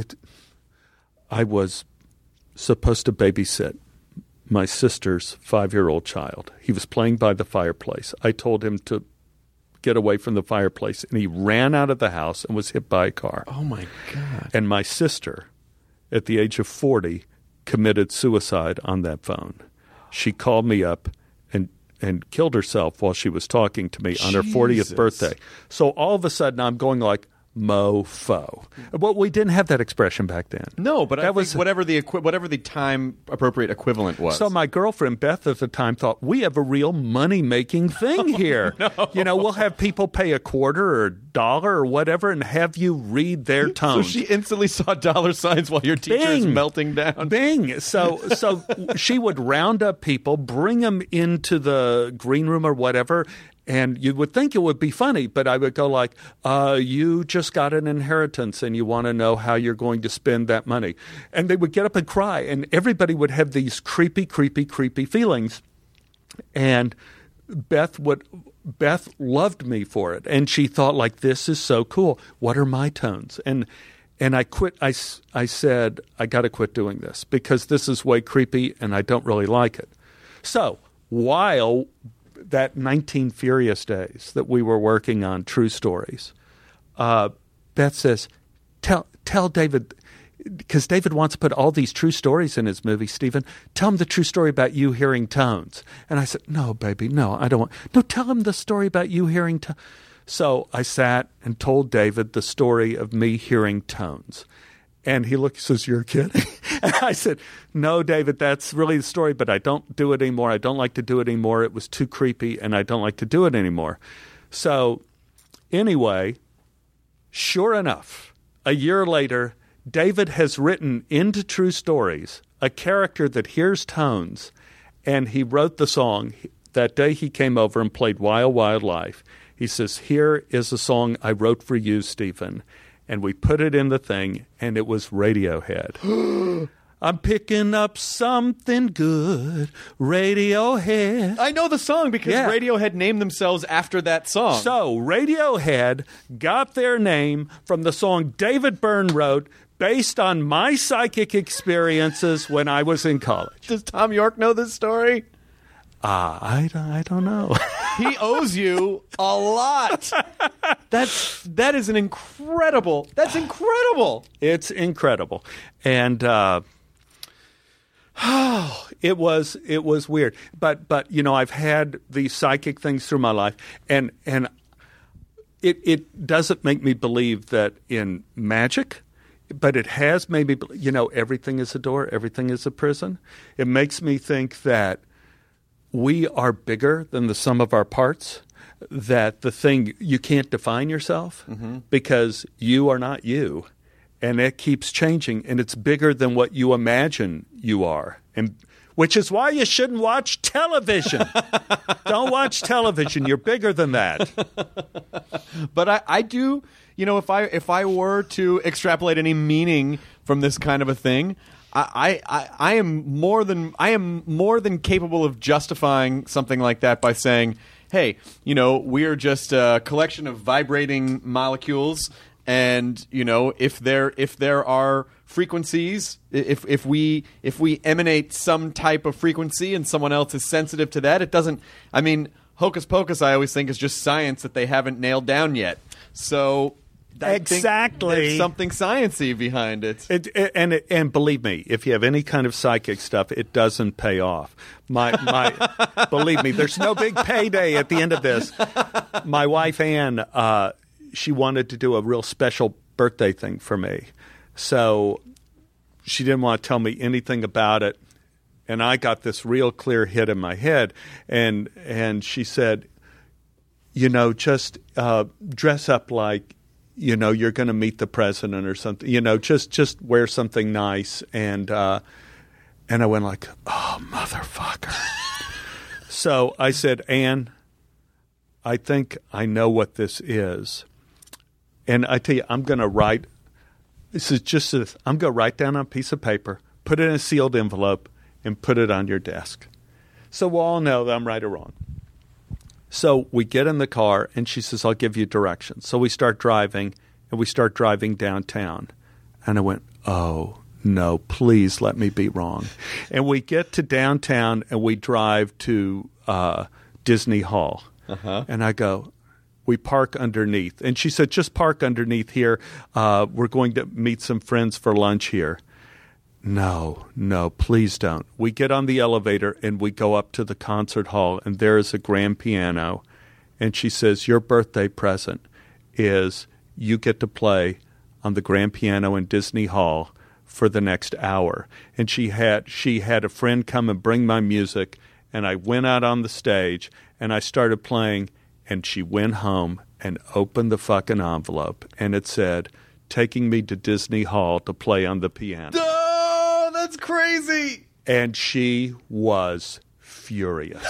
I was supposed to babysit my sister's 5-year-old child. He was playing by the fireplace. I told him to get away from the fireplace, and he ran out of the house and was hit by a car." Oh, my God. And my sister, at the age of 40, committed suicide on that phone. She called me up and killed herself while she was talking to me on her 40th birthday. So all of a sudden, I'm going like, mofo. Well, we didn't have that expression back then. No, but that was whatever the time appropriate equivalent was. So my girlfriend Beth at the time thought, we have a real money making thing here. No. We'll have people pay $0.25 or $1 or whatever and have you read their tones. So she instantly saw dollar signs while your teacher is melting down. Bing. So she would round up people, bring them into the green room or whatever. And you would think it would be funny, but I would go like, you just got an inheritance and you want to know how you're going to spend that money. And they would get up and cry, and everybody would have these creepy feelings. And Beth loved me for it. And she thought like, this is so cool. What are my tones? And I quit. I said, I got to quit doing this because this is way creepy and I don't really like it. So while that 19 Furious Days that we were working on True Stories, Beth says, tell David, because David wants to put all these true stories in his movie, Stephen, tell him the true story about you hearing tones. And I said, no, baby, no, I don't want. No, tell him the story about you hearing tones. So I sat and told David the story of me hearing tones. And he looked and says, "You're kidding?" And I said, "No, David, that's really the story, but I don't do it anymore. I don't like to do it anymore. It was too creepy, and I don't like to do it anymore." So anyway, sure enough, a year later, David has written into True Stories a character that hears tones, and he wrote the song. That day he came over and played Wild Wild Life. He says, "Here is a song I wrote for you, Stephen." And we put it in the thing, and it was Radiohead. I'm picking up something good, Radiohead. I know the song because Yeah. Radiohead named themselves after that song. So Radiohead got their name from the song David Byrne wrote based on my psychic experiences when I was in college. Does Tom York know this story? I don't know. He owes you a lot. That is an incredible. That's incredible. It's incredible. And it was weird. But you know, I've had these psychic things through my life, and it doesn't make me believe that in magic, but it has made me, you know, everything is a door, everything is a prison. It makes me think that we are bigger than the sum of our parts, that the thing, you can't define yourself because you are not you. And it keeps changing, and it's bigger than what you imagine you are. And which is why you shouldn't watch television. Don't watch television. You're bigger than that. But I do, you know, if I were to extrapolate any meaning from this kind of a thing, I am more than capable of justifying something like that by saying, hey, you know, we are just a collection of vibrating molecules, and you know, if there are frequencies, if we emanate some type of frequency and someone else is sensitive to that, it doesn't. I mean, hocus pocus, I always think is just science that they haven't nailed down yet. So. I think Exactly. there's something sciencey behind it. And believe me, if you have any kind of psychic stuff, it doesn't pay off. Believe me, there's no big payday at the end of this. My wife Ann, she wanted to do a real special birthday thing for me, so she didn't want to tell me anything about it. And I got this real clear hit in my head, and she said, you know, just dress up like, you know, you're going to meet the president or something. You know, just wear something nice. And I went like, oh, motherfucker. So I said, Ann, I think I know what this is. And I tell you, I'm going to write. I'm going to write down on a piece of paper, put it in a sealed envelope, and put it on your desk. So we'll all know that I'm right or wrong. So we get in the car, and she says, I'll give you directions. So we start driving, and we start driving downtown. And I went, oh, no, please let me be wrong. And we get to downtown, and we drive to Disney Hall. And I go, we park underneath. And she said, just park underneath here. We're going to meet some friends for lunch here. No, please don't. We get on the elevator and we go up to the concert hall, and there is a grand piano. And she says, your birthday present is you get to play on the grand piano in Disney Hall for the next hour. And she had a friend come and bring my music, and I went out on the stage and I started playing, and she went home and opened the fucking envelope, and it said, taking me to Disney Hall to play on the piano. Oh, that's crazy. And she was furious.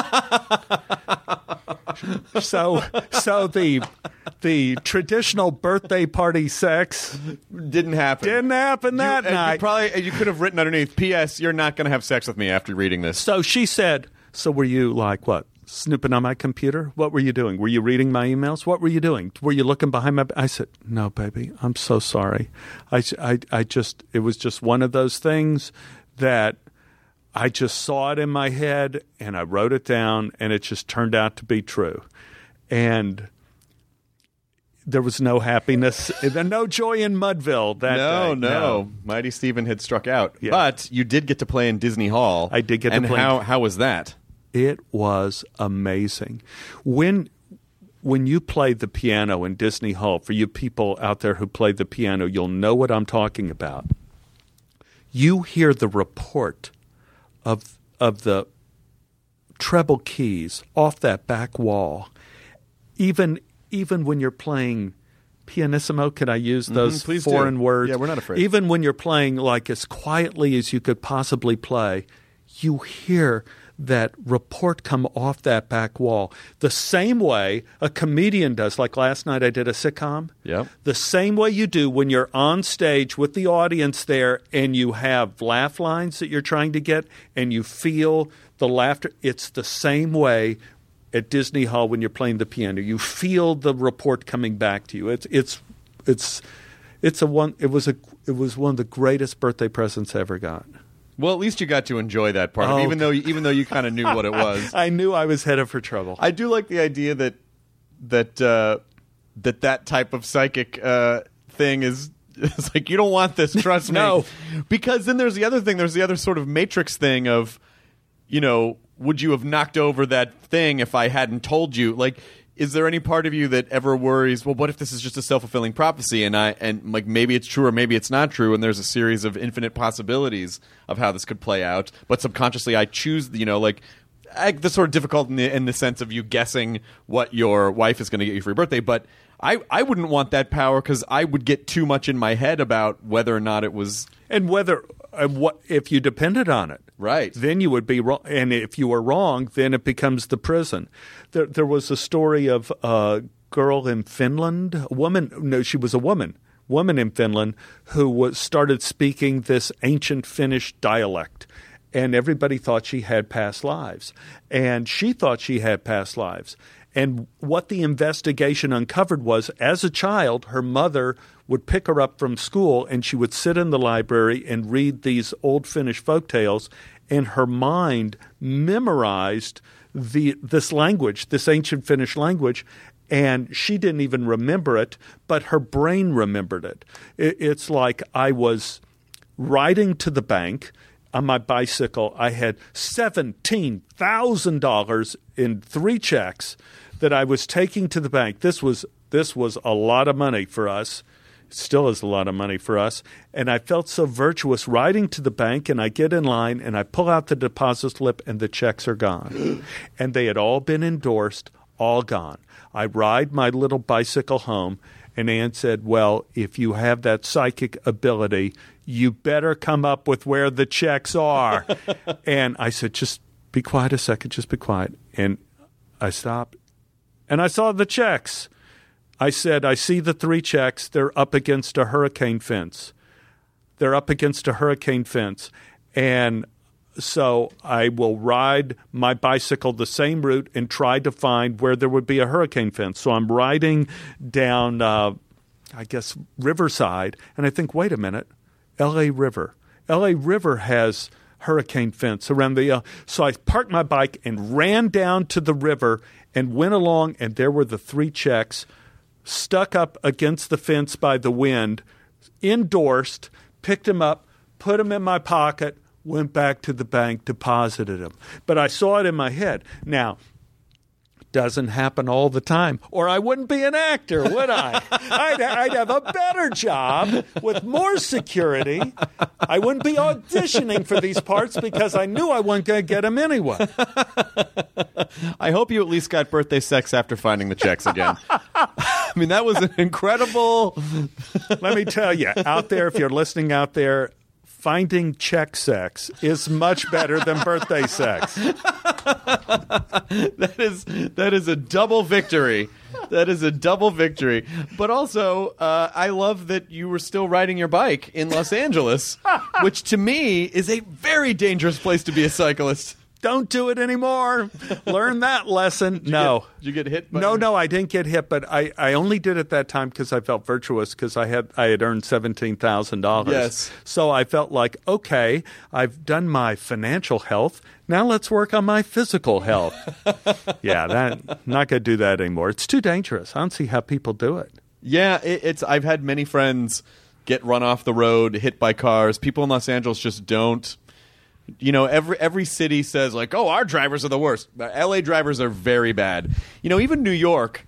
So the traditional birthday party sex Didn't happen that night. You could have written underneath, P.S. You're not going to have sex with me after reading this. So she said, so were you like what? Snooping on my computer? What were you doing? Were you reading my emails? What were you doing? Were you looking behind my... I said, no, baby, I'm so sorry. It was just one of those things that I just saw it in my head, and I wrote it down, and it just turned out to be true. And there was no happiness, no joy in Mudville that day. No. Mighty Stephen had struck out. Yeah. But you did get to play in Disney Hall. I did get to and play. how was that? It was amazing. When when you play the piano in Disney Hall, for you people out there who play the piano, you'll know what I'm talking about. You hear the report of the treble keys off that back wall. Even when you're playing pianissimo, can I use those please foreign do. words? Yeah, we're not afraid. Even when you're playing like as quietly as you could possibly play, you hear that report come off that back wall. The same way a comedian does, like last night I did a sitcom. Yep. The same way you do when you're on stage with the audience there and you have laugh lines that you're trying to get and you feel the laughter. It's the same way at Disney Hall when you're playing the piano. You feel the report coming back to you. It was one of the greatest birthday presents I ever got. Well, at least you got to enjoy that part, even though you kind of knew what it was. I knew I was headed for trouble. I do like the idea that type of psychic thing is like, you don't want this, trust me. No. Because then there's the other thing. There's the other sort of Matrix thing of, would you have knocked over that thing if I hadn't told you? Like, is there any part of you that ever worries, well, what if this is just a self-fulfilling prophecy and like maybe it's true or maybe it's not true, and there's a series of infinite possibilities of how this could play out, but subconsciously I choose, the sort of difficult in the sense of you guessing what your wife is going to get you for your birthday, but I wouldn't want that power because I would get too much in my head about whether or not it was... And whether what if you depended on it. Right. Then you would be wrong. And if you were wrong, then it becomes the prison. There was a story of a girl in Finland, she was a woman in Finland who started speaking this ancient Finnish dialect. And everybody thought she had past lives. And she thought she had past lives. And what the investigation uncovered was, as a child, her mother would pick her up from school and she would sit in the library and read these old Finnish folktales, and her mind memorized this language, this ancient Finnish language, and she didn't even remember it, but her brain remembered it. It's like I was riding to the bank on my bicycle. I had $17,000 in 3 checks that I was taking to the bank. This was a lot of money for us. It still is a lot of money for us. And I felt so virtuous riding to the bank, and I get in line and I pull out the deposit slip and the checks are gone. And they had all been endorsed, all gone. I ride my little bicycle home, and Ann said, well, if you have that psychic ability, you better come up with where the checks are. And I said, just be quiet a second, just be quiet. And I stopped, and I saw the checks. I said, I see the 3 checks. They're up against a hurricane fence. And so I will ride my bicycle the same route and try to find where there would be a hurricane fence. So I'm riding down, Riverside, and I think, wait a minute, L.A. River. L.A. River has hurricane fence around the so I parked my bike and ran down to the river and went along, and there were the 3 checks stuck up against the fence by the wind, endorsed, picked them up, put them in my pocket, went back to the bank, deposited them. But I saw it in my head. Now, doesn't happen all the time, or I wouldn't be an actor, would I? I'd have a better job with more security. I wouldn't be auditioning for these parts because I knew I wasn't going to get them anyway. I hope you at least got birthday sex after finding the checks again. I mean, that was an incredible... Let me tell you, out there, if you're listening out there, finding check sex is much better than birthday sex. That is a double victory. That is a double victory. But also, I love that you were still riding your bike in Los Angeles, which to me is a very dangerous place to be a cyclist. Don't do it anymore. Learn that lesson. Did you get hit? No, I didn't get hit, but I only did it that time because I felt virtuous because I had earned $17,000. Yes. So I felt like, okay, I've done my financial health. Now let's work on my physical health. Not going to do that anymore. It's too dangerous. I don't see how people do it. Yeah, I've had many friends get run off the road, hit by cars. People in Los Angeles just don't. Every city says, like, oh, our drivers are the worst. LA drivers are very bad. Even New York,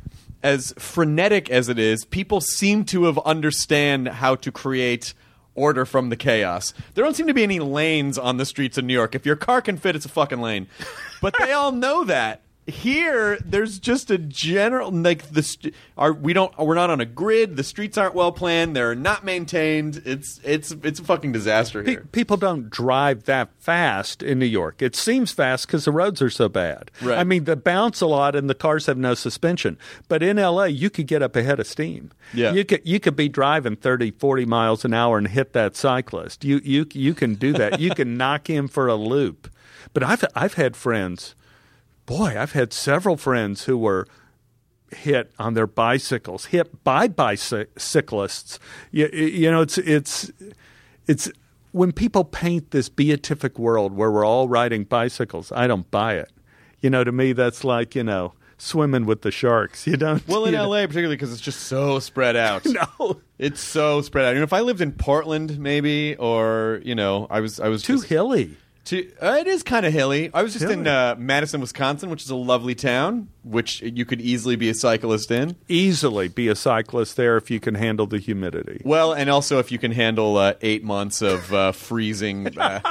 as frenetic as it is, people seem to have understand how to create order from the chaos. There don't seem to be any lanes on the streets of New York. If your car can fit, it's a fucking lane. But they all know that. Here, there's just a general we're not on a grid. The streets aren't well planned. They're not maintained. It's a fucking disaster here. People don't drive that fast in New York. It seems fast because the roads are so bad. Right. I mean, they bounce a lot and the cars have no suspension. But in L.A., you could get up ahead of steam. Yeah. You could be driving 30, 40 miles an hour and hit that cyclist. You can do that. You can knock him for a loop. But I've had friends. Boy, I've had several friends who were hit on their bicycles, hit by bicyclists. You know, it's when people paint this beatific world where we're all riding bicycles, I don't buy it. You know, to me, that's like, swimming with the sharks. You don't. Well, in LA, particularly because it's just so spread out. No, it's so spread out. If I lived in Portland, maybe, or I was too hilly. It is kind of hilly. I was just in Madison, Wisconsin, which is a lovely town, which you could easily be a cyclist in. Easily be a cyclist there if you can handle the humidity. Well, and also if you can handle 8 months of freezing.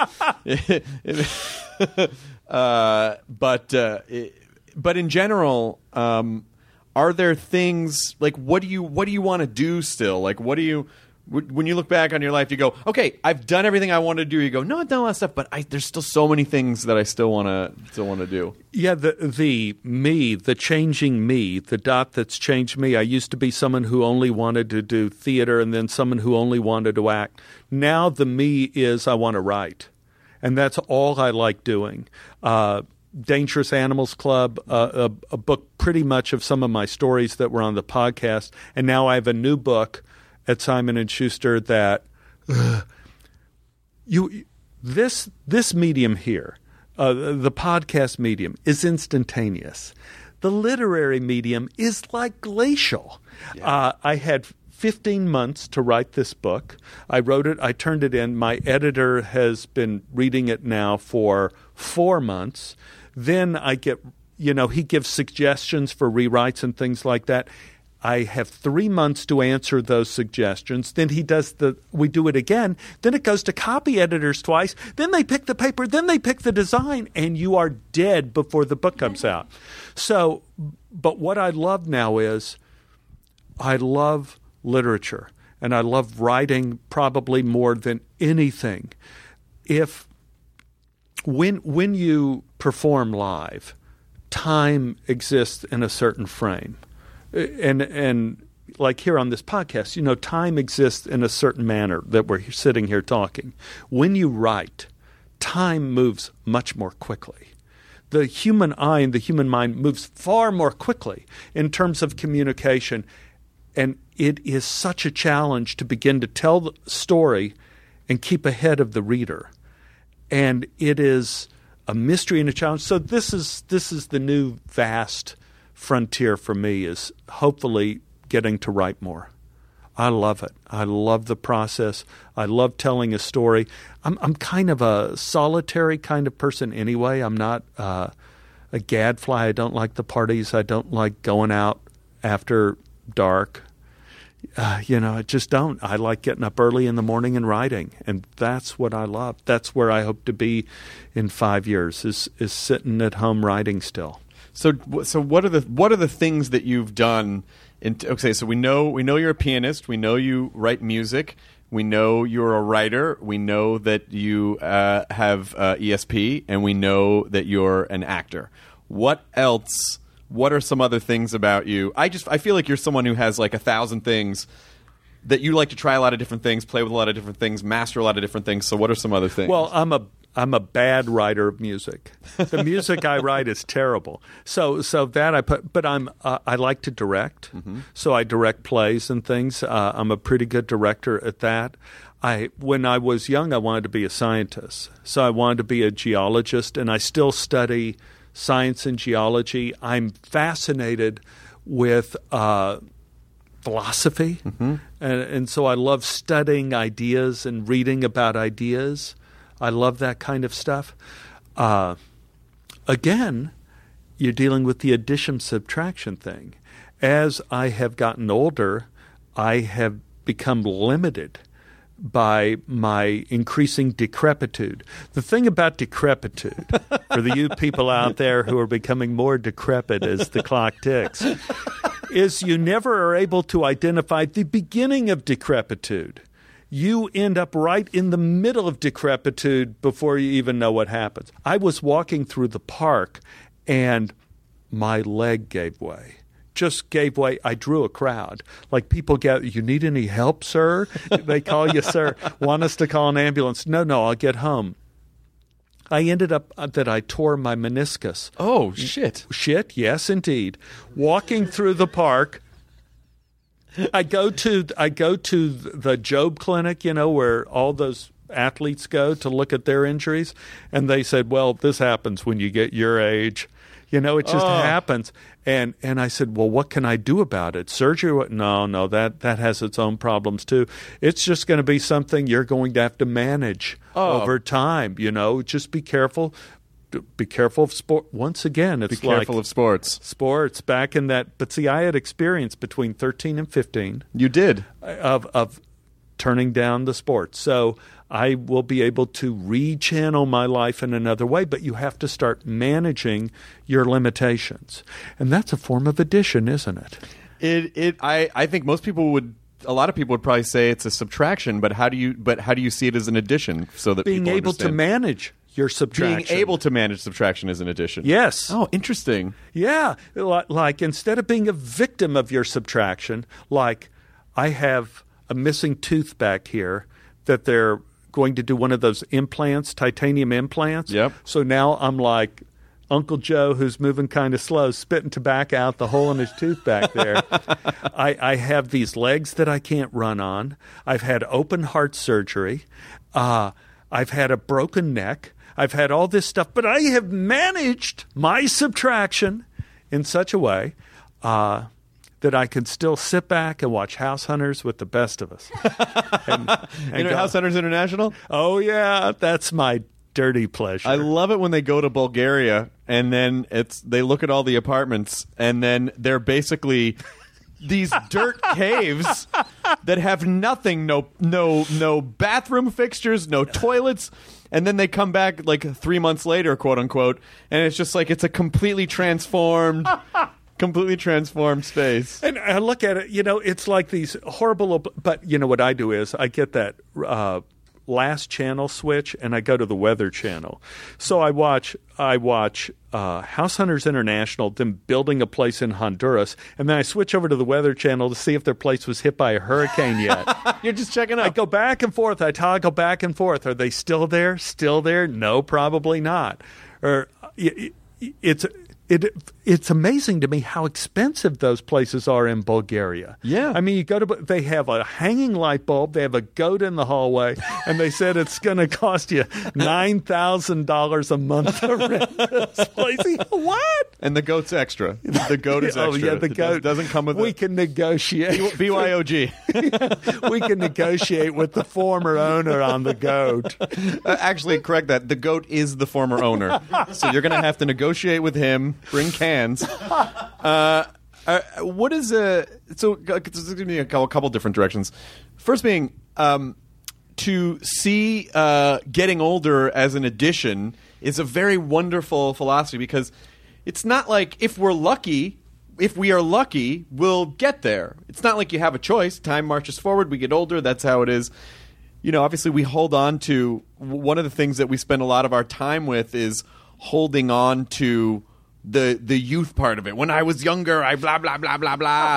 But in general, are there things like what do you want to do still? Like when you look back on your life, you go, okay, I've done everything I want to do. You go, no, I've done a lot of stuff, but there's still so many things that I still want to do. Yeah, the changing me, the dot that's changed me. I used to be someone who only wanted to do theater and then someone who only wanted to act. Now the me is I want to write, and that's all I like doing. Dangerous Animals Club, a book pretty much of some of my stories that were on the podcast, and now I have a new book at Simon & Schuster that this medium here, the podcast medium, is instantaneous. The literary medium is like glacial. Yeah. I had 15 months to write this book. I wrote it. I turned it in. My editor has been reading it now for 4 months. Then I get, he gives suggestions for rewrites and things like that. I have 3 months to answer those suggestions. Then we do it again. Then it goes to copy editors twice. Then they pick the paper. Then they pick the design, and you are dead before the book comes out. So, but what I love now is I love literature, and I love writing probably more than anything. When you perform live, time exists in a certain frame. And like here on this podcast, time exists in a certain manner that we're sitting here talking. When you write, time moves much more quickly. The human eye and the human mind moves far more quickly in terms of communication. And it is such a challenge to begin to tell the story and keep ahead of the reader. And it is a mystery and a challenge. So this is the new vast frontier for me, is hopefully getting to write more. I love it. I love the process. I love telling a story. I'm kind of a solitary kind of person anyway. I'm not a gadfly. I don't like the parties. I don't like going out after dark. I just don't. I like getting up early in the morning and writing, and that's what I love. That's where I hope to be in 5 years, is sitting at home writing still. So what are the things that you've done? So we know you're a pianist. We know you write music. We know you're a writer. We know that you have ESP, and we know that you're an actor. What else? What are some other things about you? I feel like you're someone who has like 1,000 things that you like to try a lot of different things, play with a lot of different things, master a lot of different things. So what are some other things? Well, I'm a bad writer of music. The music I write is terrible. So that I put, but I like to direct. Mm-hmm. So I direct plays and things. I'm a pretty good director at that. When I was young, I wanted to be a scientist. So I wanted to be a geologist, and I still study science and geology. I'm fascinated with philosophy, mm-hmm. and so I love studying ideas and reading about ideas. I love that kind of stuff. Again, you're dealing with the addition-subtraction thing. as I have gotten older, I have become limited by my increasing decrepitude. The thing about decrepitude, for the you people out there who are becoming more decrepit as the clock ticks, is you never are able to identify the beginning of decrepitude. You end up right in the middle of decrepitude before you even know what happens. I was walking through the park and my leg gave way. Just gave way. I drew a crowd. Like people get, you need any help, sir? They call you, sir. Want us to call an ambulance? No, I'll get home. I ended up that I tore my meniscus. Oh, shit. Shit, yes, indeed. Walking through the park, I go to the Job Clinic, where all those athletes go to look at their injuries, and they said, well, this happens when you get your age. It just happens. And I said, well, what can I do about it? Surgery? No, that has its own problems too. It's just going to be something you're going to have to manage over time. Just be careful. Be careful of sport. Once again, it's be careful of sports. Sports back in that. But see, I had experience between 13 and 15. You did of turning down the sports. So I will be able to rechannel my life in another way, but you have to start managing your limitations. And that's a form of addition, isn't it? I think a lot of people would probably say it's a subtraction, but how do you see it as an addition so that being people able understand? to manage your subtraction. Being able to manage subtraction is an addition. Yes. Oh, interesting. Yeah. Like instead of being a victim of your subtraction, like I have a missing tooth back here that they're going to do one of those implants, titanium implants. Yep. So now I'm like Uncle Joe, who's moving kind of slow, spitting tobacco out the hole in his tooth back there. I have these legs that I can't run on. I've had open heart surgery. I've had a broken neck. I've had all this stuff, but I have managed my subtraction in such a way that I can still sit back and watch House Hunters with the best of us. and House Hunters International? Oh, yeah. That's my dirty pleasure. I love it when they go to Bulgaria and then they look at all the apartments and then they're basically these dirt caves that have nothing, no bathroom fixtures, no toilets. And then they come back like 3 months later, quote unquote, and it's just like it's a completely transformed space. And I look at it, it's like these horrible, but what I do is I get that last channel switch and I go to the Weather Channel. So I watch House Hunters International, them building a place in Honduras, and then I switch over to the Weather Channel to see if their place was hit by a hurricane yet. You're just checking up. I go back and forth. I toggle back and forth. Are they still there? Still there? No, probably not. Or it's amazing to me how expensive those places are in Bulgaria. Yeah. I mean, they have a hanging light bulb, they have a goat in the hallway, and they said it's going to cost you $9,000 a month to rent this place. What? And the goat's extra. The goat is extra. Oh, yeah, the goat doesn't come with We can negotiate. BYOG. We can negotiate with the former owner on the goat. Actually, correct that. The goat is the former owner. So you're going to have to negotiate with him, bring cans. What is so this is going to be a couple different directions. First being to see getting older as an addition is a very wonderful philosophy because it's not like if we are lucky, we'll get there. It's not like you have a choice. Time marches forward. We get older. That's how it is. Obviously we hold on to one of the things that we spend a lot of our time with is holding on to the youth part of it. When I was younger, I blah blah blah blah blah.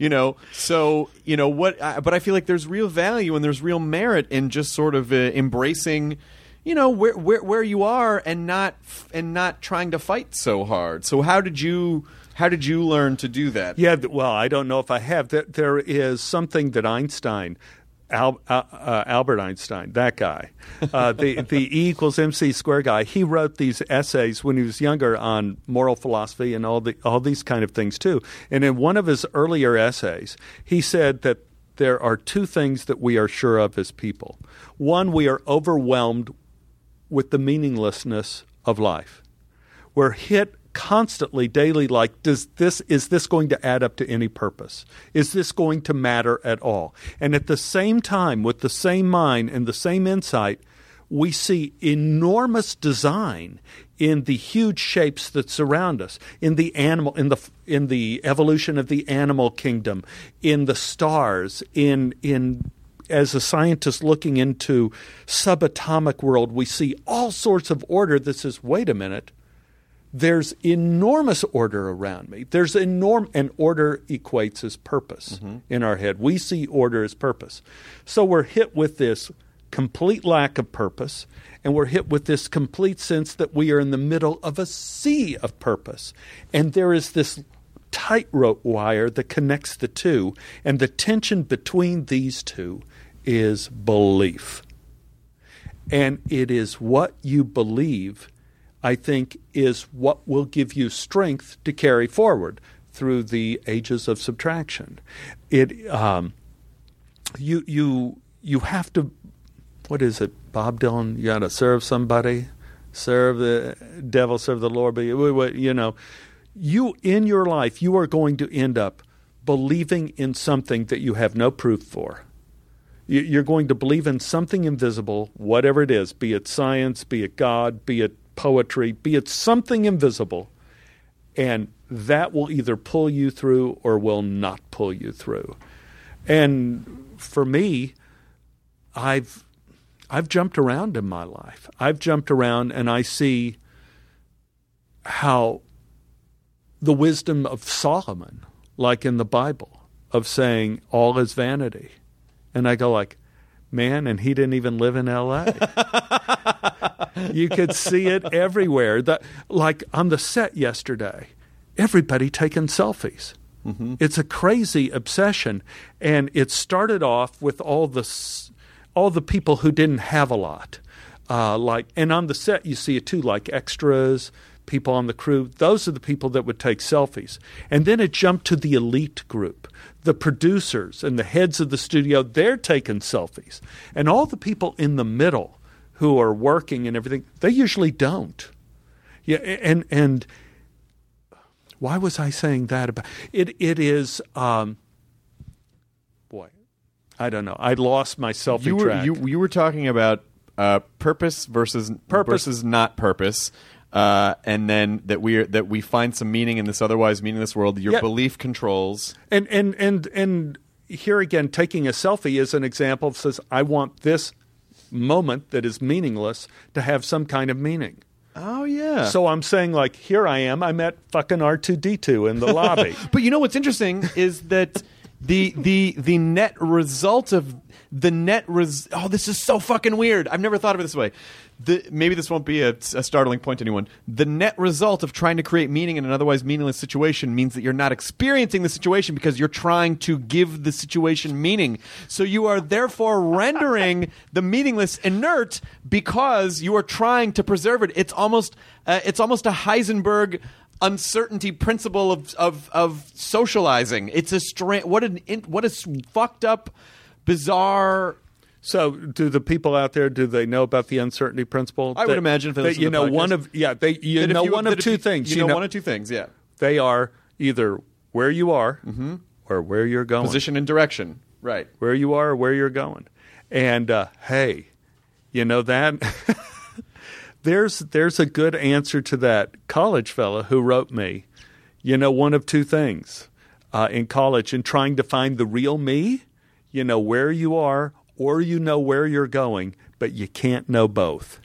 But I feel like there's real value and there's real merit in just sort of embracing, where you are and not trying to fight so hard. So how did you learn to do that? Yeah, well, I don't know if I have. There is something that Einstein. Albert Einstein, that guy, the E equals MC squared guy. He wrote these essays when he was younger on moral philosophy and all these kind of things too. And in one of his earlier essays, he said that there are two things that we are sure of as people. One, we are overwhelmed with the meaninglessness of life. We're hit constantly, daily, like, is this going to add up to any purpose? Is this going to matter at all? And at the same time, with the same mind and the same insight, we see enormous design in the huge shapes that surround us, in the animal, in the evolution of the animal kingdom, in the stars, in as a scientist looking into subatomic world, we see all sorts of order that says, wait a minute, there's enormous order around me. There's and order equates as purpose in our head. We see order as purpose. So we're hit with this complete lack of purpose, and we're hit with this complete sense that we are in the middle of a sea of purpose. And there is this tightrope wire that connects the two, and the tension between these two is belief. And it is what you believe, I think, is what will give you strength to carry forward through the ages of subtraction. You have to, what is it, Bob Dylan? You got to serve somebody, serve the devil, serve the Lord. But you in your life, you are going to end up believing in something that you have no proof for. You're going to believe in something invisible, whatever it is, be it science, be it God, be it poetry, be it something invisible, and that will either pull you through or will not pull you through. And for me, I've jumped around in my life. I've jumped around, and I see how the wisdom of Solomon, like in the Bible, of saying all is vanity. And I go like, man, and he didn't even live in L.A. You could see it everywhere. Like on the set yesterday, everybody taking selfies. Mm-hmm. It's a crazy obsession. And it started off with all the people who didn't have a lot. And on the set you see it too, like extras, people on the crew. Those are the people that would take selfies. And then it jumped to the elite group. The producers and the heads of the studio, they're taking selfies. And all the people in the middle who are working and everything, they usually don't. Yeah, and why was I saying that about it? It is, boy, I don't know. I lost my selfie track. You were talking about purpose versus not purpose. And then that we find some meaning in this otherwise meaningless world. Your belief controls. And here again, taking a selfie is an example that says, I want this moment that is meaningless to have some kind of meaning. Oh, yeah. So I'm saying, like, here I am. I'm at fucking R2-D2 in the lobby. But you know what's interesting is that the net result of this is so fucking weird. I've never thought of it this way. Maybe this won't be a startling point to anyone. The net result of trying to create meaning in an otherwise meaningless situation means that you're not experiencing the situation because you're trying to give the situation meaning. So you are therefore rendering the meaningless inert because you are trying to preserve it. It's almost a Heisenberg uncertainty principle of socializing. It's what a fucked up, bizarre. So, do the people out there, do they know about the uncertainty principle? I would imagine if they listen to the podcast. One of two things. You know one of two things, yeah. They are either where you are or where you're going. Position and direction, right. Where you are or where you're going. And, hey, you know that? There's a good answer to that college fella who wrote me, one of two things in college, in trying to find the real me, where you are or where you're going, but you can't know both.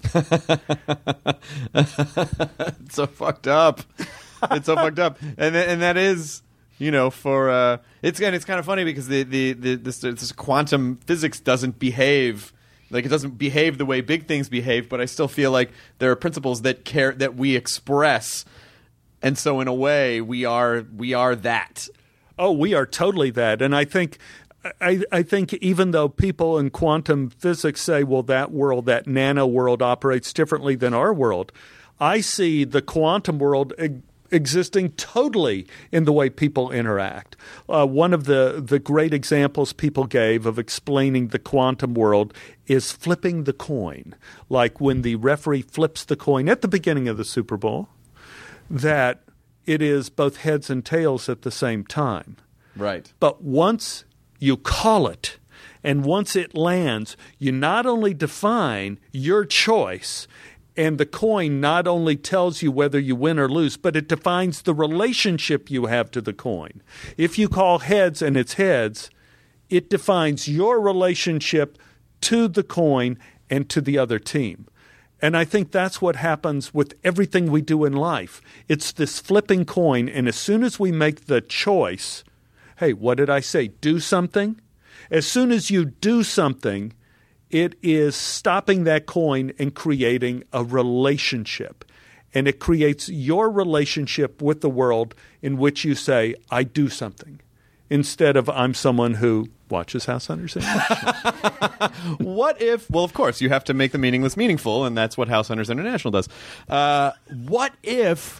It's so fucked up. It's so fucked up. And that is, for it's kind of funny because this quantum physics doesn't behave. Like, it doesn't behave the way big things behave, but I still feel like there are principles that we express, and so in a way we are that. Oh, we are totally that. And I think even though people in quantum physics say, well, that world, that nano world, operates differently than our world, I see the quantum world existing totally in the way people interact. One of the great examples people gave of explaining the quantum world is flipping the coin. Like when the referee flips the coin at the beginning of the Super Bowl, that it is both heads and tails at the same time. Right. But once you call it, and once it lands, you not only define your choice, and the coin not only tells you whether you win or lose, but it defines the relationship you have to the coin. If you call heads and it's heads, it defines your relationship to the coin and to the other team. And I think that's what happens with everything we do in life. It's this flipping coin, and as soon as we make the choice, hey, what did I say? Do something? As soon as you do something, it is stopping that coin and creating a relationship. And it creates your relationship with the world in which you say, I do something, instead of I'm someone who watches House Hunters International. What if, well, of course, you have to make the meaningless meaningful, and that's what House Hunters International does. What if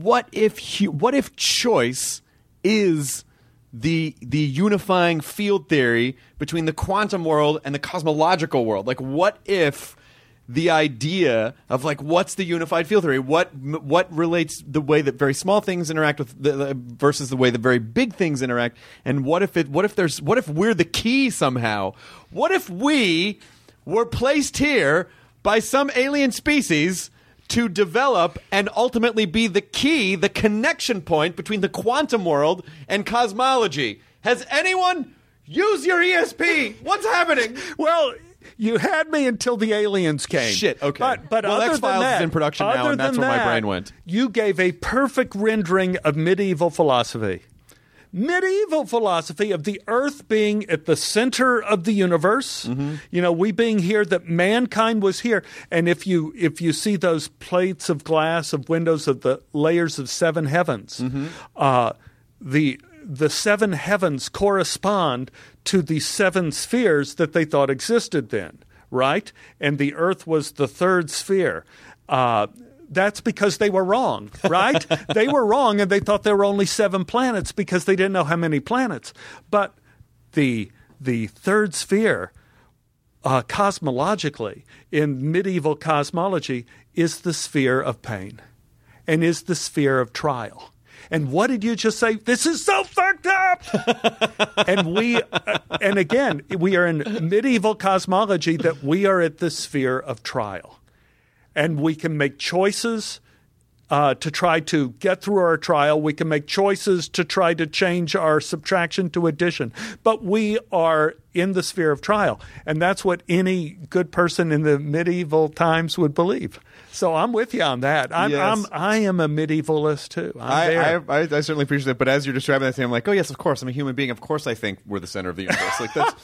choice is the unifying field theory between the quantum world and the cosmological world? Like, what if the idea of, like, what's the unified field theory? What relates the way that very small things interact with versus the way that very big things interact? And what if we're the key somehow? What if we were placed here by some alien species to develop and ultimately be the key, the connection point between the quantum world and cosmology? Has anyone used your ESP? What's happening? Well, you had me until the aliens came. Shit, okay. But well, other X-Files than that, is in production now, and that's where my brain went. You gave a perfect rendering of medieval philosophy. Medieval philosophy of the Earth being at the center of the universe. Mm-hmm. You know, we being here, that mankind was here. And if you see those plates of glass of windows of the layers of seven heavens, the seven heavens correspond to the seven spheres that they thought existed then, right? And the Earth was the third sphere. That's because they were wrong, right? They were wrong, and they thought there were only 7 planets because they didn't know how many planets. But the third sphere, cosmologically, in medieval cosmology, is the sphere of pain and is the sphere of trial. And what did you just say? This is so fucked up. And again, we are in medieval cosmology that we are at the sphere of trial. And we can make choices to try to get through our trial. We can make choices to try to change our subtraction to addition. But we are in the sphere of trial. And that's what any good person in the medieval times would believe. So I'm with you on that. I am a medievalist too. I certainly appreciate that. But as you're describing that thing, I'm like, oh yes, of course. I'm a human being. Of course I think we're the center of the universe. Like that's...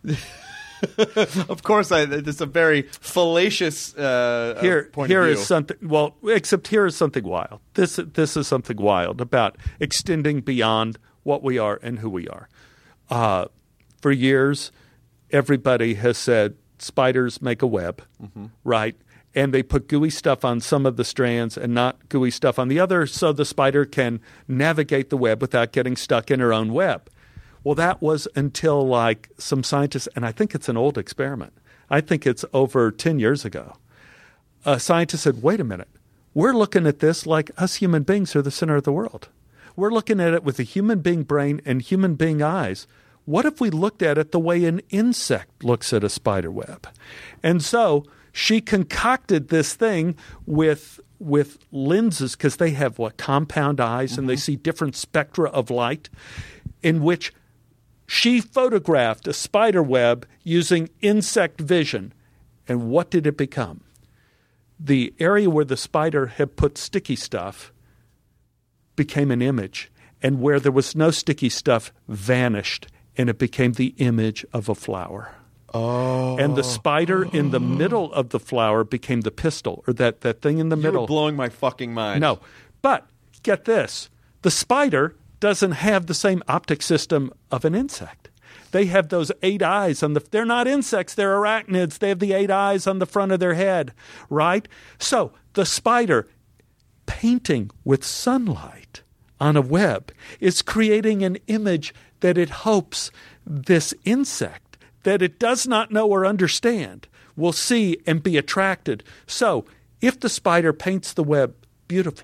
Of course, it's a very fallacious point of view. Is something. Well, except here is something wild. This is something wild about extending beyond what we are and who we are. For years, everybody has said spiders make a web, right? And they put gooey stuff on some of the strands and not gooey stuff on the other, so the spider can navigate the web without getting stuck in her own web. Well, that was until like some scientists, and I think it's an old experiment. I think it's over 10 years ago. A scientist said, wait a minute. We're looking at this like us human beings are the center of the world. We're looking at it with a human being brain and human being eyes. What if we looked at it the way an insect looks at a spider web? And so she concocted this thing with lenses, because they have compound eyes, and they see different spectra of light, in which she photographed a spider web using insect vision. And what did it become? The area where the spider had put sticky stuff became an image, and where there was no sticky stuff vanished, and it became the image of a flower. Oh. And the spider in the middle of the flower became the pistil, or that thing in the middle. You're blowing my fucking mind. No. But get this. The spider doesn't have the same optic system of an insect. They have those 8 eyes they're not insects, they're arachnids. They have the 8 eyes on the front of their head, right? So the spider painting with sunlight on a web is creating an image that it hopes this insect that it does not know or understand will see and be attracted. So if the spider paints the web beautifully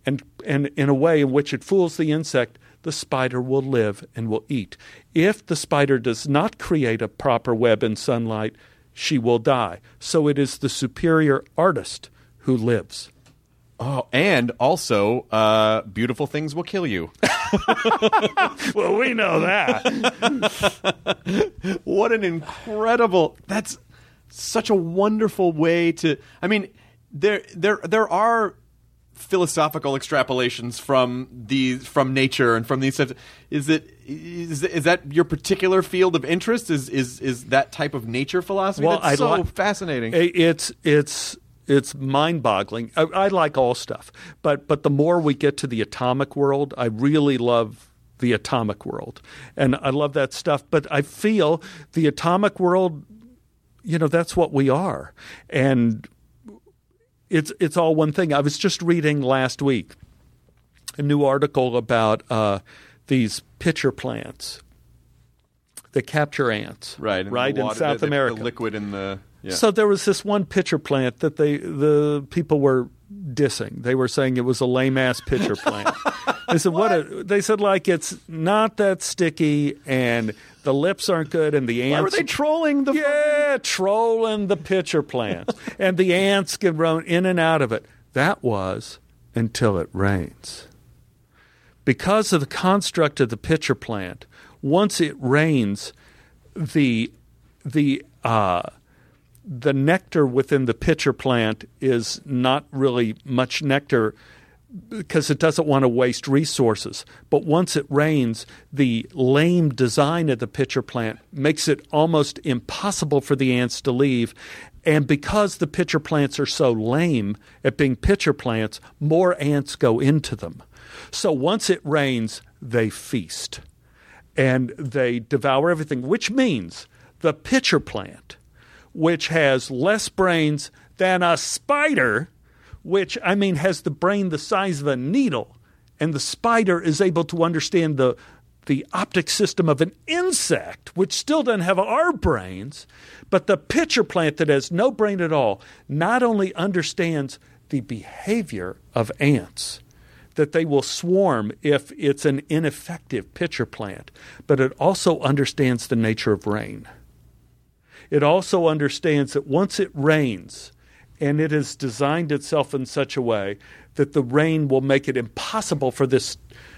and in a way in which it fools the insect, the spider will live and will eat. If the spider does not create a proper web in sunlight, she will die. So it is the superior artist who lives. Oh, and also, beautiful things will kill you. Well, we know that. What an incredible! That's such a wonderful way to. I mean, there are philosophical extrapolations from nature and from these types. Is that your particular field of interest? Is that type of nature philosophy? Well, That's so fascinating. It's mind-boggling. I like all stuff, but the more we get to the atomic world, I really love the atomic world, and I love that stuff. But I feel the atomic world, that's what we are, and it's all one thing. I was just reading last week a new article about these pitcher plants that capture ants, right in South America, the liquid in the. Yeah. So there was this one pitcher plant that the people were dissing. They were saying it was a lame-ass pitcher plant. They said, they said, like, it's not that sticky, and the lips aren't good, and the ants... Why were they trolling the... Yeah, trolling the pitcher plant. And the ants get run in and out of it. That was until it rains. Because of the construct of the pitcher plant, once it rains, the nectar within the pitcher plant is not really much nectar because it doesn't want to waste resources. But once it rains, the lame design of the pitcher plant makes it almost impossible for the ants to leave. And because the pitcher plants are so lame at being pitcher plants, more ants go into them. So once it rains, they feast and they devour everything, which means the pitcher plant, which has less brains than a spider, which, has the brain the size of a needle, and the spider is able to understand the optic system of an insect, which still doesn't have our brains, but the pitcher plant that has no brain at all not only understands the behavior of ants, that they will swarm if it's an ineffective pitcher plant, but it also understands the nature of rain. It also understands that once it rains, and it has designed itself in such a way that the rain will make it impossible for this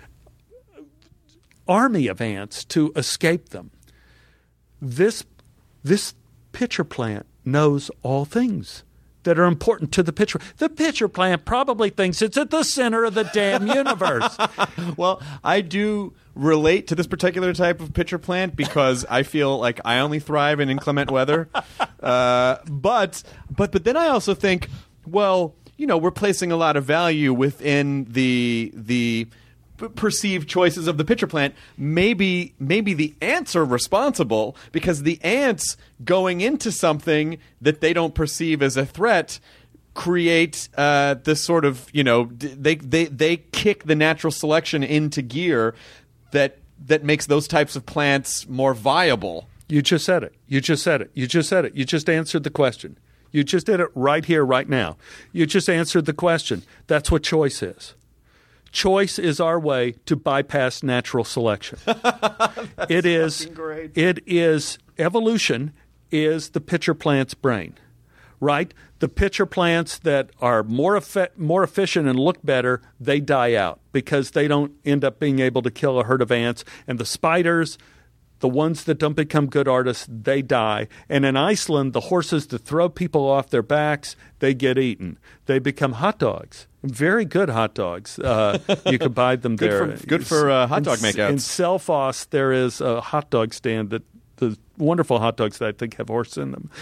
army of ants to escape them. This pitcher plant knows all things that are important to the pitcher. The pitcher plant probably thinks it's at the center of the damn universe. Well, I do relate to this particular type of pitcher plant because I feel like I only thrive in inclement weather. But then I also think, well, we're placing a lot of value within the perceived choices of the pitcher plant. Maybe the ants are responsible because the ants going into something that they don't perceive as a threat create this sort of, they kick the natural selection into gear that makes those types of plants more viable. You just said it. You just answered the question. You just did it right here, right now. You just answered the question. That's what choice is. Choice is our way to bypass natural selection. It is evolution is the pitcher plant's brain, right? The pitcher plants that are more efficient and look better, they die out because they don't end up being able to kill a herd of ants. And the spiders, the ones that don't become good artists, they die. And in Iceland, the horses that throw people off their backs, they get eaten. They become hot dogs. Very good hot dogs. You can buy them there. Good for hot dog makeouts. In Selfoss, there is a hot dog stand that the wonderful hot dogs that I think have horse in them.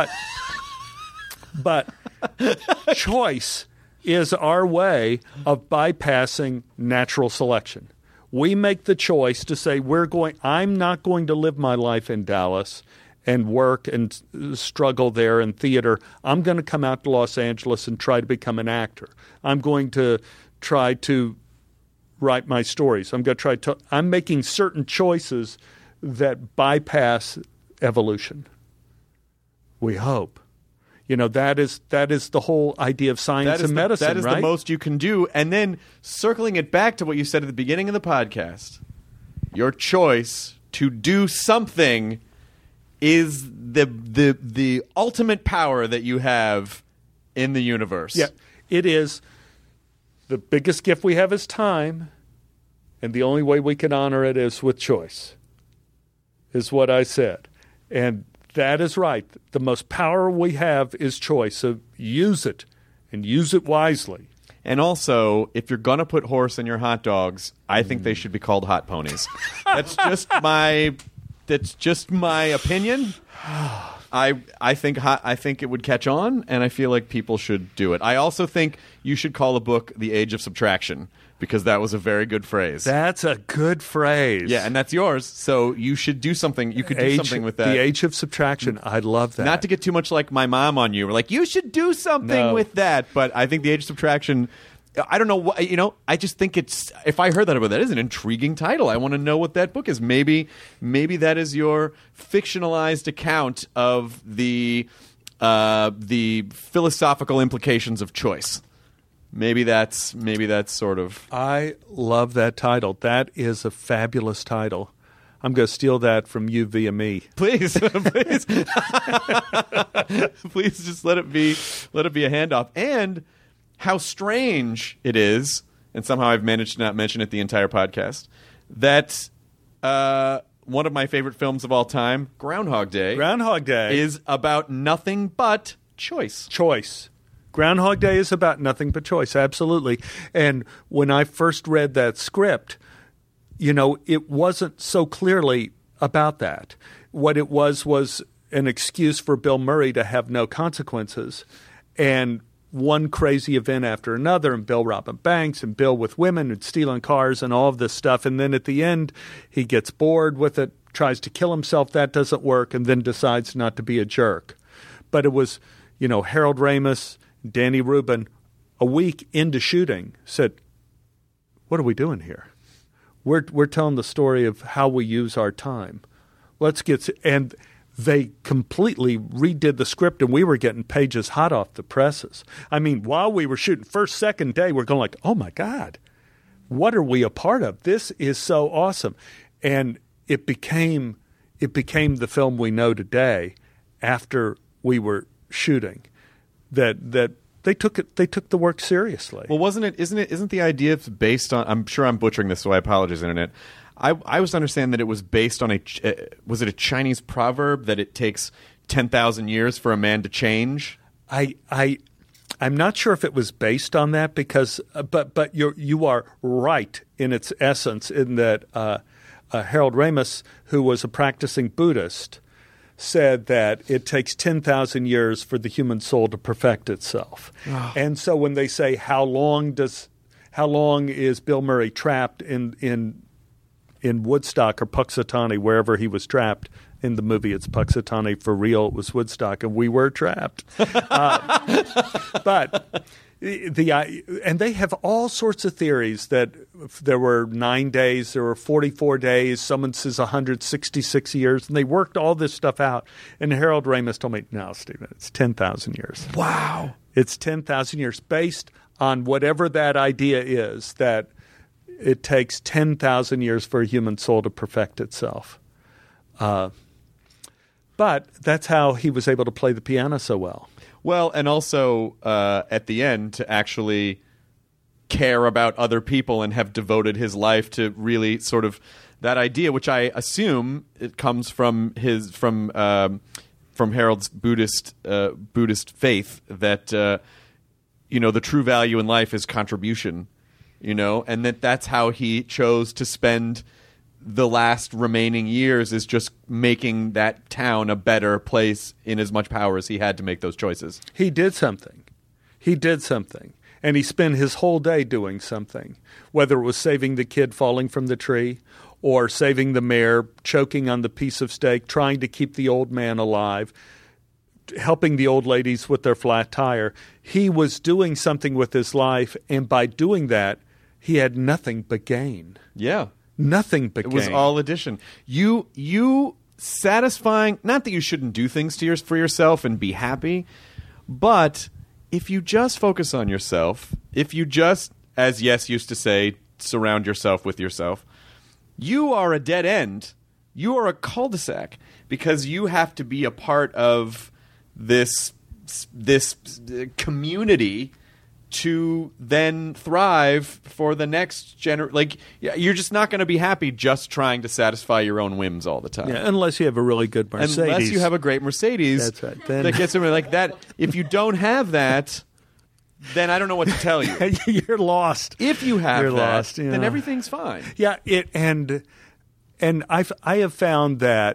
But choice is our way of bypassing natural selection. We make the choice to say I'm not going to live my life in Dallas and work and struggle there in theater. I'm going to come out to Los Angeles and try to become an actor. I'm going to try to write my stories. I'm making certain choices that bypass evolution. We hope. That is the whole idea of science and medicine, that is right? the most you can do. And then circling it back to what you said at the beginning of the podcast, your choice to do something is the ultimate power that you have in the universe. Yeah, it is. The biggest gift we have is time, and the only way we can honor it is with choice, is what I said. And that is right. The most power we have is choice, so use it, and use it wisely. And also, if you're going to put horse in your hot dogs, I think they should be called hot ponies. That's just my opinion. I think it would catch on, and I feel like people should do it. I also think you should call a book The Age of Subtraction, because that was a very good phrase. That's a good phrase. Yeah, and that's yours, so you should do something. You could do something with that. The Age of Subtraction. I love that. Not to get too much like my mom on you. We're like, you should do something with that. But I think The Age of Subtraction, I don't know what, I just think it's, if I heard that is an intriguing title. I want to know what that book is. Maybe that is your fictionalized account of the philosophical implications of choice. Maybe that's sort of. I love that title. That is a fabulous title. I'm going to steal that from you via me. Please, please, please, just let it be a handoff. And how strange it is, and somehow I've managed to not mention it the entire podcast, that one of my favorite films of all time, Groundhog Day, is about nothing but choice. Choice. Groundhog Day is about nothing but choice, absolutely. And when I first read that script, it wasn't so clearly about that. What it was an excuse for Bill Murray to have no consequences, and one crazy event after another, and Bill robbing banks, and Bill with women and stealing cars and all of this stuff. And then at the end, he gets bored with it, tries to kill himself. That doesn't work, and then decides not to be a jerk. But it was, Harold Ramis, Danny Rubin, a week into shooting, said, what are we doing here? We're telling the story of how we use our time. And they completely redid the script, and we were getting pages hot off the presses. I mean, while we were shooting, second day, we're going like, oh my God, what are we a part of? This is so awesome. And it became the film we know today after we were shooting. That they took the work seriously. Well, isn't the idea based on, I'm sure I'm butchering this, so I apologize, Internet. I was to understand that it was based on was it a Chinese proverb that it takes 10,000 years for a man to change? I'm not sure if it was based on that, because but you are right in its essence, in that Harold Ramis, who was a practicing Buddhist, said that it takes 10,000 years for the human soul to perfect itself. Oh. And so when they say how long is Bill Murray trapped in Woodstock or Puxatawny, wherever he was trapped in the movie, it's Puxatawny for real, it was Woodstock, and we were trapped. But and they have all sorts of theories that there were 9 days, there were 44 days, someone says 166 years, and they worked all this stuff out. And Harold Ramis told me, no, Stephen, it's 10,000 years. Wow. It's 10,000 years based on whatever that idea is, that it takes 10,000 years for a human soul to perfect itself. But that's how he was able to play the piano so well. Well, and also at the end, to actually care about other people and have devoted his life to really sort of that idea, which I assume it comes from Harold's Buddhist faith, that the true value in life is contribution, and that's how he chose to spend the last remaining years, is just making that town a better place in as much power as he had to make those choices. He did something. And he spent his whole day doing something, whether it was saving the kid falling from the tree, or saving the mayor choking on the piece of steak, trying to keep the old man alive, helping the old ladies with their flat tire. He was doing something with his life, and by doing that, he had nothing but gain. Yeah. Nothing but gain. It was all addition. You satisfying, not that you shouldn't do things for yourself and be happy, But if you just focus on yourself, if you just, as Yes used to say, surround yourself with yourself, you are a dead end. You are a cul-de-sac because you have to be a part of this community to then thrive for the next like, you're just not going to be happy just trying to satisfy your own whims all the time. Yeah, unless you have a really good Mercedes. Unless you have a great Mercedes. That's right. Then that gets something like that. If you don't have that, then I don't know what to tell you. You're lost. If you have You're that, lost, you then know. everything's fine. Yeah, and I have found that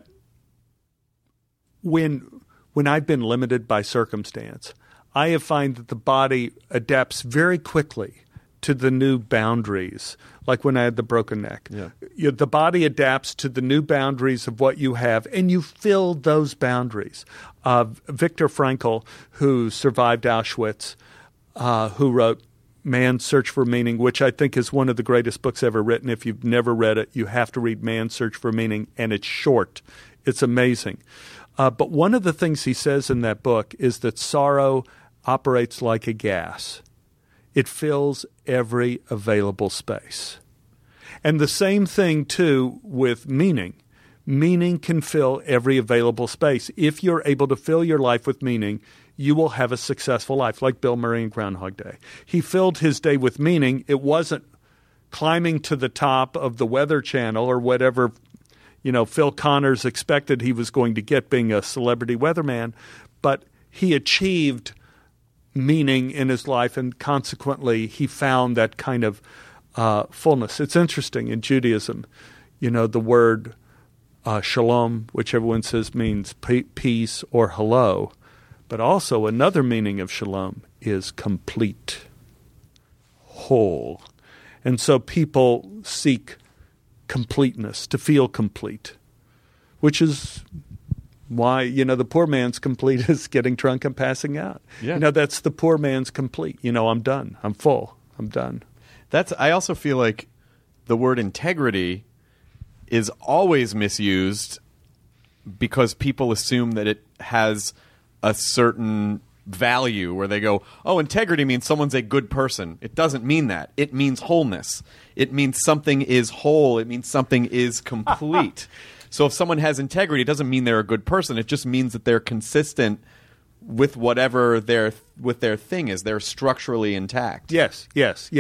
when I've been limited by circumstance, I have found that the body adapts very quickly to the new boundaries. Like when I had the broken neck, the body adapts to the new boundaries of what you have, and you fill those boundaries. Viktor Frankl, who survived Auschwitz, who wrote Man's Search for Meaning, which I think is one of the greatest books ever written. If you've never read it, you have to read Man's Search for Meaning, and it's short. It's amazing. But one of the things he says in that book is that sorrow operates like a gas. It fills every available space. And the same thing, too, with meaning. Meaning can fill every available space. If you're able to fill your life with meaning, you will have a successful life, like Bill Murray in Groundhog Day. He filled his day with meaning. It wasn't climbing to the top of the Weather Channel or whatever, Phil Connors expected he was going to get being a celebrity weatherman, but he achieved meaning in his life, and consequently he found that kind of fullness. It's interesting in Judaism, the word shalom, which everyone says means peace or hello, but also another meaning of shalom is complete, whole. And so people seek completeness, to feel complete, which is why, the poor man's complete is getting drunk and passing out. Yeah. That's the poor man's complete. I'm done. I'm full. I'm done. I also feel like the word integrity is always misused because people assume that it has a certain value where they go, oh, integrity means someone's a good person. It doesn't mean that. It means wholeness. It means something is whole. It means something is complete. So if someone has integrity, it doesn't mean they're a good person. It just means that they're consistent with whatever their thing is. They're structurally intact. Yes.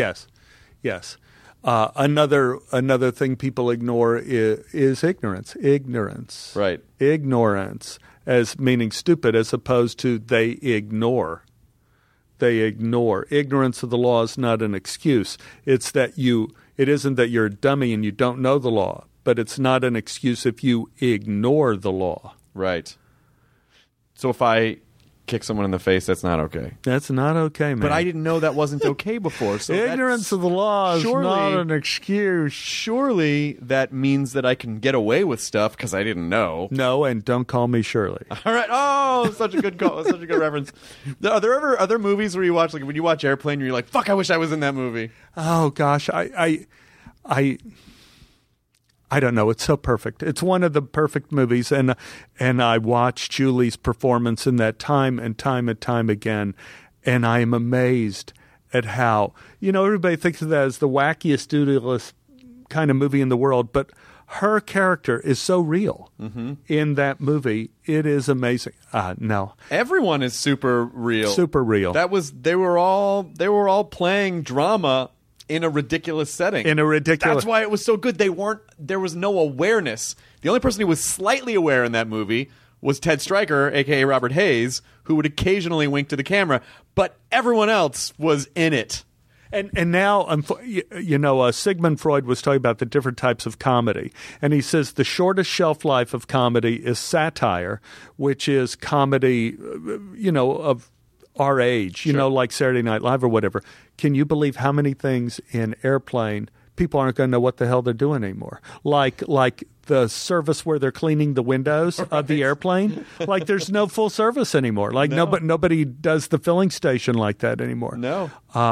Another thing people ignore is ignorance. Ignorance. Right. Ignorance as meaning stupid, as opposed to they ignore. They ignore. Ignorance of the law is not an excuse. It isn't that you're a dummy and you don't know the law, but it's not an excuse if you ignore the law. Right. So if I kick someone in the face, that's not okay. That's not okay, man. But I didn't know that wasn't okay before. So ignorance of the law is not an excuse. Surely that means that I can get away with stuff because I didn't know. No, and don't call me Shirley. All right. Oh, such a good call. Such a good reference. Are there ever other movies where you watch, like when you watch Airplane, you're like, fuck, I wish I was in that movie? Oh, gosh. I don't know. It's so perfect. It's one of the perfect movies, and I watched Julie's performance in that time and time again, and I am amazed at how, everybody thinks of that as the wackiest, doodlest kind of movie in the world, but her character is so real in that movie. It is amazing. No, everyone is super real. Super real. They were all playing drama in a ridiculous setting. That's why it was so good. There was no awareness. The only person who was slightly aware in that movie was Ted Stryker, a.k.a. Robert Hayes, who would occasionally wink to the camera, but everyone else was in it. And now, Sigmund Freud was talking about the different types of comedy, and he says the shortest shelf life of comedy is satire, which is comedy, of our age, like Saturday Night Live or whatever. Can you believe how many things in Airplane people aren't going to know what the hell they're doing anymore? Like the service where they're cleaning the windows of the airplane. Like there's no full service anymore. Like nobody does the filling station like that anymore. No.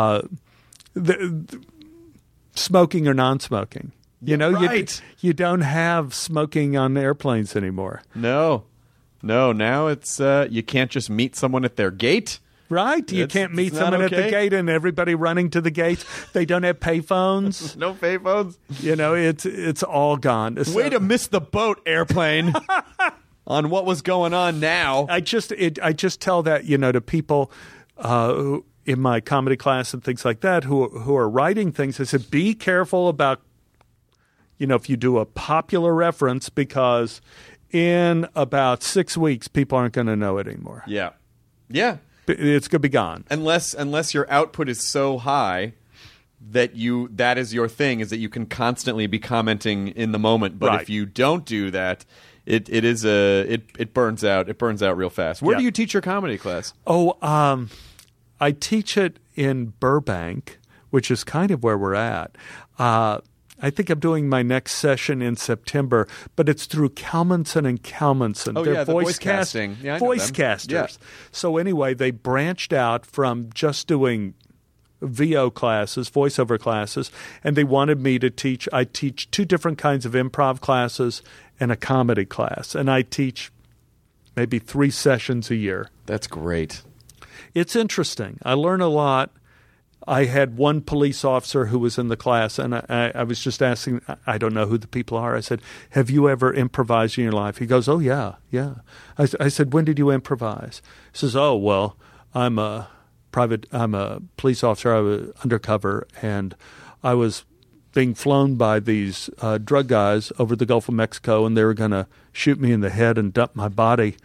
Smoking or non-smoking. Right. You don't have smoking on airplanes anymore. No. Now it's you can't just meet someone at their gate. Right? You can't meet it's not someone at the okay. gate and everybody running to the gates. They don't have payphones. No payphones. It's all gone. So, Way to miss the boat, airplane. On what was going on now. I just tell that to people who, in my comedy class and things like that who are writing things. I said, be careful about if you do a popular reference, because in about 6 weeks people aren't going to know it anymore. Yeah. It's going to be gone. Unless your output is so high that is your thing, is that you can constantly be commenting in the moment. But Right. if you don't do that, it burns out. It burns out real fast. Where Yeah. do you teach your comedy class? I teach it in Burbank, which is kind of where we're at. I think I'm doing my next session in September, but it's through Kalmanson and Kalmanson. Oh, They're yeah, the voice casting. Yeah, I know voice them. casters. Yeah. So anyway, they branched out from just doing VO classes, voiceover classes, and they wanted me to teach. I teach 2 different kinds of improv classes and a comedy class, and I teach maybe 3 sessions a year. That's great. It's interesting. I learn a lot. I had one police officer who was in the class, and I was just asking, I don't know who the people are. I said, have you ever improvised in your life? He goes, oh, yeah. I said, when did you improvise? He says, oh, well, I'm a police officer. I was undercover, and I was being flown by these drug guys over the Gulf of Mexico, and they were going to shoot me in the head and dump my body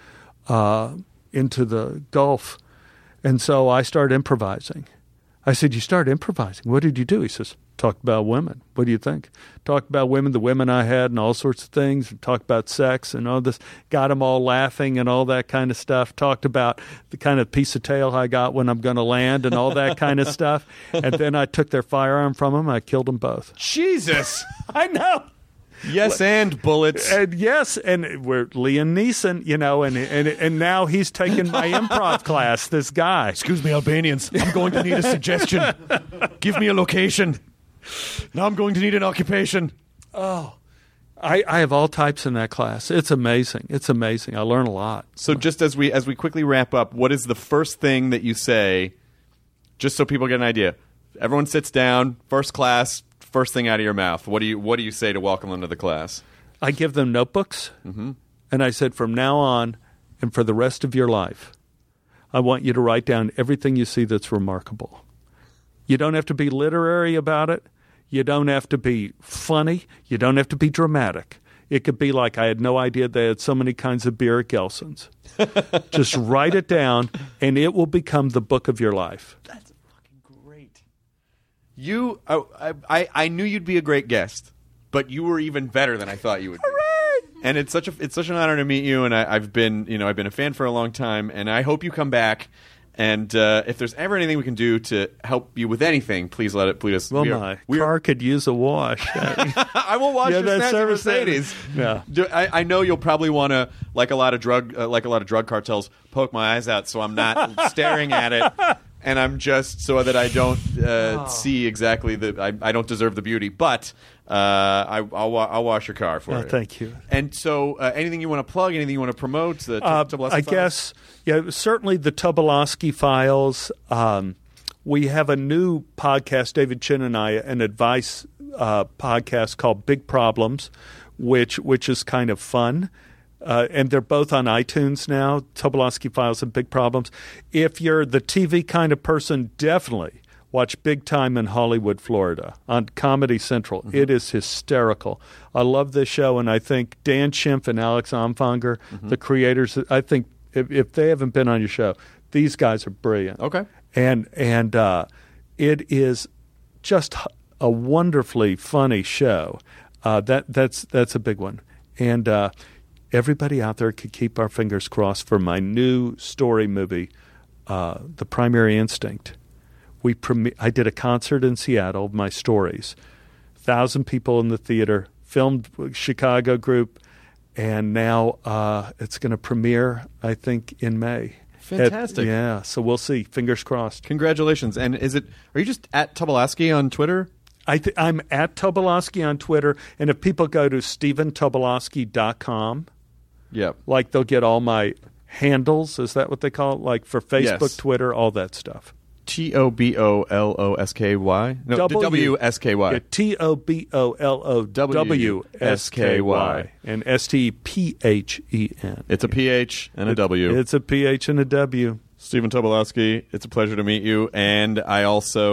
into the Gulf. And so I started improvising. I said, you started improvising. What did you do? He says, talked about women. What do you think? Talked about women, the women I had, and all sorts of things. Talked about sex and all this. Got them all laughing and all that kind of stuff. Talked about the kind of piece of tail I got when I'm going to land and all that kind of stuff. And then I took their firearm from them. I killed them both. Jesus. I know. Yes, and bullets. And yes, and we're Liam Neeson, and now he's taking my improv class, this guy. Excuse me, Albanians. I'm going to need a suggestion. Give me a location. Now I'm going to need an occupation. I have all types in that class. It's amazing. I learn a lot. So just as we quickly wrap up, what is the first thing that you say, just so people get an idea? Everyone sits down, first class, first thing out of your mouth. What do you say to welcome them to the class? I give them notebooks, and I said, from now on and for the rest of your life, I want you to write down everything you see that's remarkable. You don't have to be literary about it. You don't have to be funny. You don't have to be dramatic. It could be like, I had no idea they had so many kinds of beer at Gelson's. Just write it down, and it will become the book of your life. That's fucking great. I knew you'd be a great guest, but you were even better than I thought you would be. Hooray! And it's such an honor to meet you. And I've been a fan for a long time, and I hope you come back. And if there's ever anything we can do to help you with anything, please let it. Please. Well, my car could use a wash. I will wash your snatchy Mercedes. Yeah. I know you'll probably want to, like a lot of drug cartels, poke my eyes out so I'm not staring at it, and I'm just so that I don't see exactly I don't deserve the beauty, but I'll wash your car for you. Thank you. And so, anything you want to plug? Anything you want to promote? I guess, certainly the Tobolowsky Files. We have a new podcast, David Chin and I, an advice podcast called Big Problems, which is kind of fun. And they're both on iTunes now, Tobolowsky Files and Big Problems. If you're the TV kind of person, definitely watch Big Time in Hollywood, Florida on Comedy Central. Mm-hmm. It is hysterical. I love this show, and I think Dan Schimpf and Alex Amfanger, the creators, I think if they haven't been on your show, these guys are brilliant. Okay. And it is just a wonderfully funny show. That's a big one. And everybody out there could keep our fingers crossed for my new story movie, The Primary Instinct. I did a concert in Seattle, my stories. 1,000 people in the theater, filmed with Chicago group, and now it's going to premiere, I think, in May. Fantastic. So we'll see. Fingers crossed. Congratulations. And are you just at Tobolowsky on Twitter? I'm at Tobolowsky on Twitter, and if people go to StephenTobolowsky.com, yeah, they'll get all my handles. Is that what they call it? Like for Facebook, Yes. Twitter, all that stuff. TOBOLOSKY? No, WSKY. Yeah, TOBOLOWSKY and STPHEN. It's a PH and a W. It's a PH and a W. Stephen Tobolowsky, it's a pleasure to meet you. And I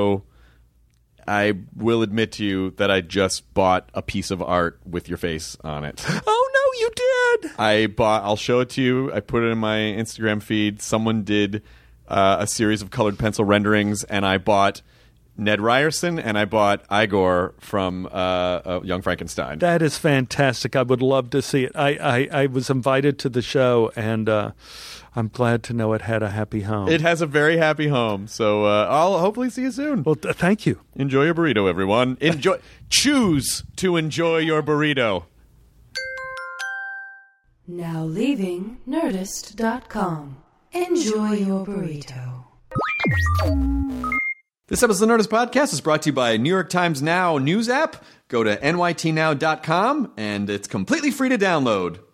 will admit to you that I just bought a piece of art with your face on it. Oh no, you did! I'll show it to you. I put it in my Instagram feed. Someone did a series of colored pencil renderings, and I bought Ned Ryerson and I bought Igor from Young Frankenstein. That is fantastic. I would love to see it. I was invited to the show, and I'm glad to know it had a happy home. It has a very happy home, so I'll hopefully see you soon. Well, thank you. Enjoy your burrito, everyone. Choose to enjoy your burrito. Now leaving Nerdist.com. Enjoy your burrito. This episode of the Nerdist Podcast is brought to you by New York Times Now news app. Go to nytnow.com, and it's completely free to download.